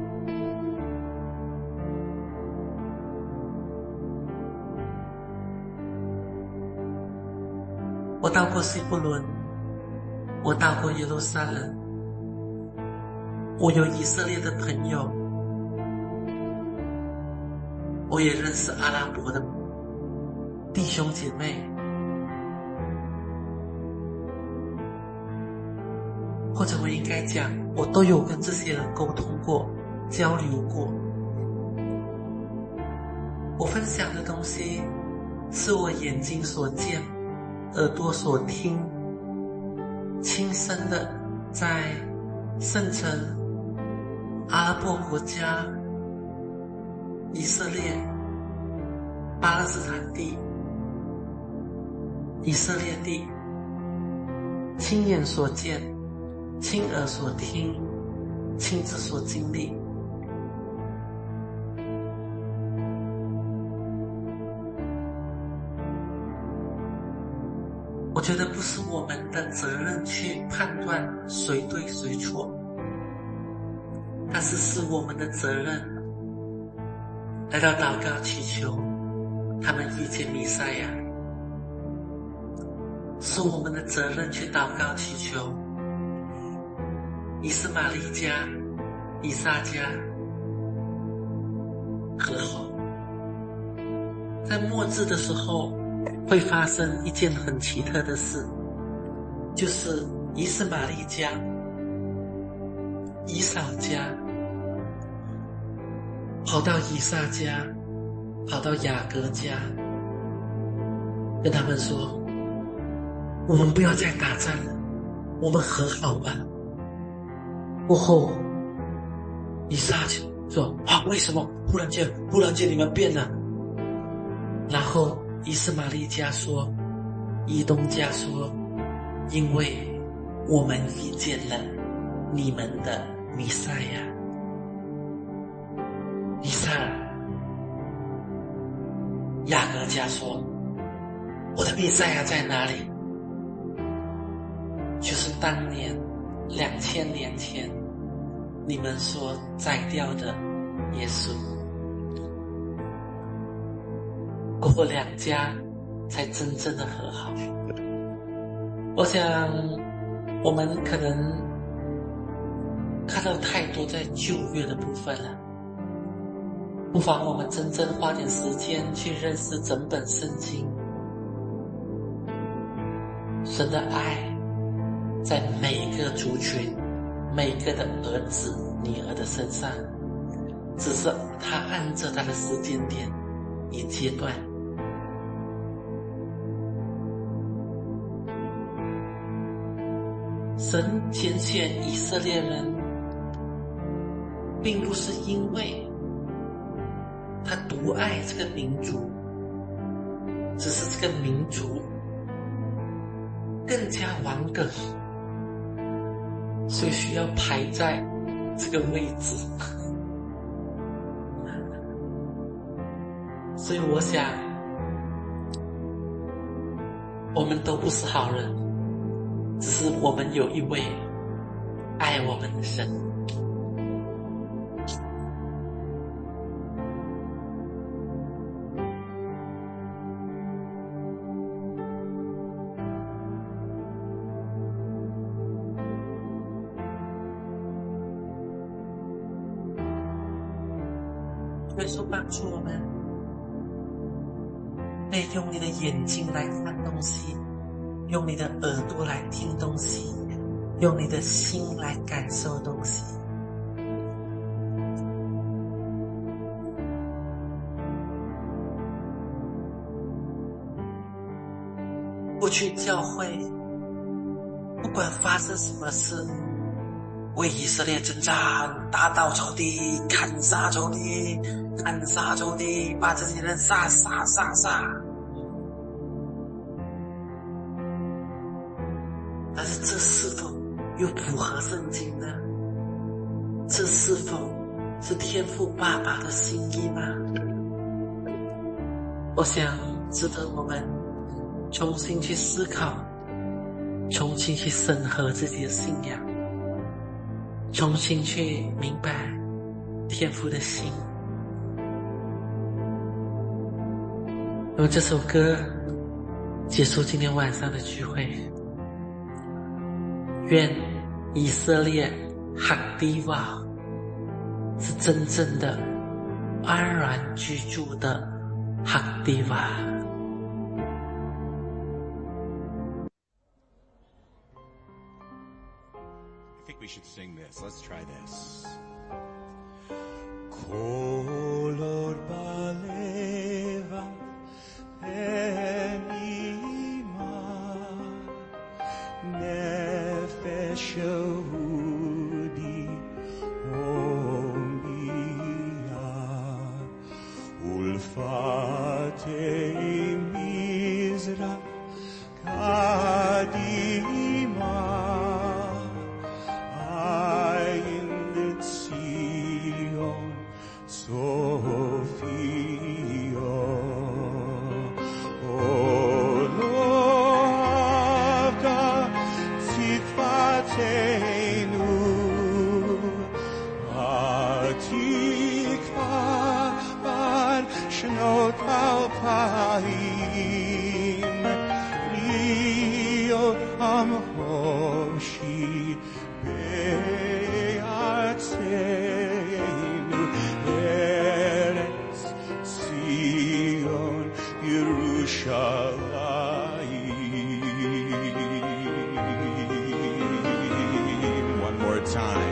我到过西布伦，我到过耶路撒冷，我有以色列的朋友，我也认识阿拉伯的弟兄姐妹，或者我应该讲，我都有跟这些人沟通过，交流过。我分享的东西是我眼睛所见，耳朵所听，亲身的在圣城、阿拉伯国家、以色列、巴勒斯坦地、以色列地亲眼所见，亲耳所听，亲自所经历。我觉得不是我们的责任去判断谁对谁错，但是是我们的责任来到祷告祈求他们遇见弥赛亚，是我们的责任去祷告祈求以斯玛利家、以撒家和好。在末日的时候会发生一件很奇特的事，就是以斯玛利家、以扫家跑到以撒家，跑到雅各家，跟他们说，我们不要再打仗了，我们和好吧。过后以撒就说，为什么忽然间你们变了？然后以斯玛利家说，以东家说，因为我们遇见了你们的弥赛亚。以撒雅各家说，我的弥赛亚在哪里？就是当年2000年前你们所宰掉的耶稣。过后两家才真正的和好。我想我们可能看到太多在旧约的部分了，不妨我们真正花点时间去认识整本圣经。神的爱在每个族群、每个的儿子、女儿的身上，只是他按着他的时间点与阶段。神拣选以色列人，并不是因为他独爱这个民族，只是这个民族更加顽梗，所以需要排在这个位置。所以我想，我们都不是好人，只是我们有一位爱我们的神。耶稣帮助我们，可以用你的眼睛来看东西，用你的耳朵来听东西， 用你的心来感受东西。不去教会，不管发生什么事，为以色列征战，打倒仇敌，砍杀仇敌，砍杀仇敌，把这些人杀。但是这是否又符合圣经呢？这是否是天父爸爸的心意吗？我想值得我们重新去思考，重新去审核自己的信仰，重新去明白天父的心。用这首歌结束今天晚上的聚会。愿以色列哈迪瓦是真正的安然居住的哈迪瓦。 I think we should sing this. Let's try this. Kolor baleva enima nefesh Yehudi omia ulfatei mizrach kadima Sophia, Olovda Tzidvatenu, Atikva bar Shnot Alpayim, Liot Am Hoshi Be'atzenu, Eretz Zion Yerushalayim. One more time.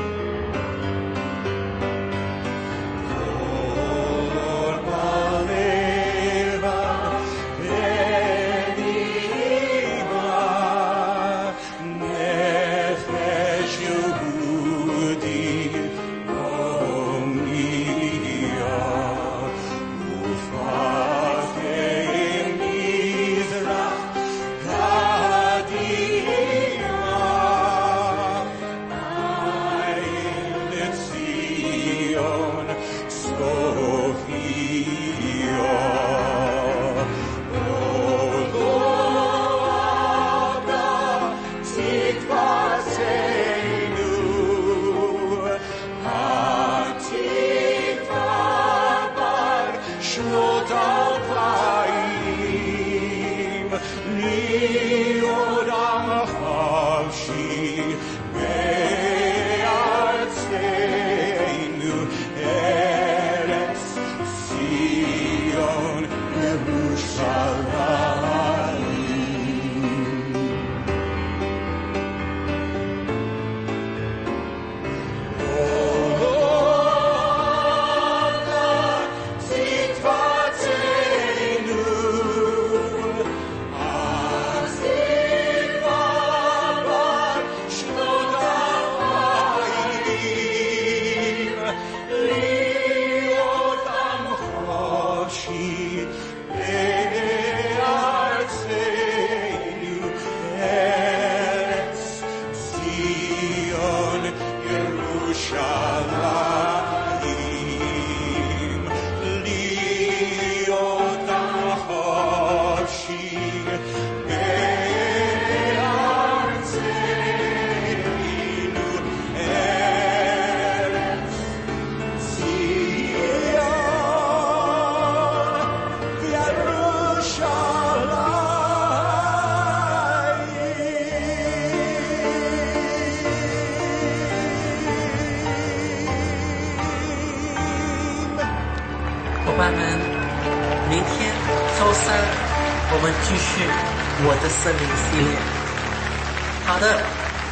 伙伴们，明天周三我们继续我的生命系列。好的，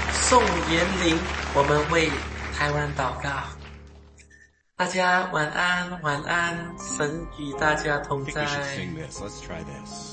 宋延龄，我们为台湾祷告。大家晚安，晚安，神与大家同 I think 在。 we should sing this. Let's try this.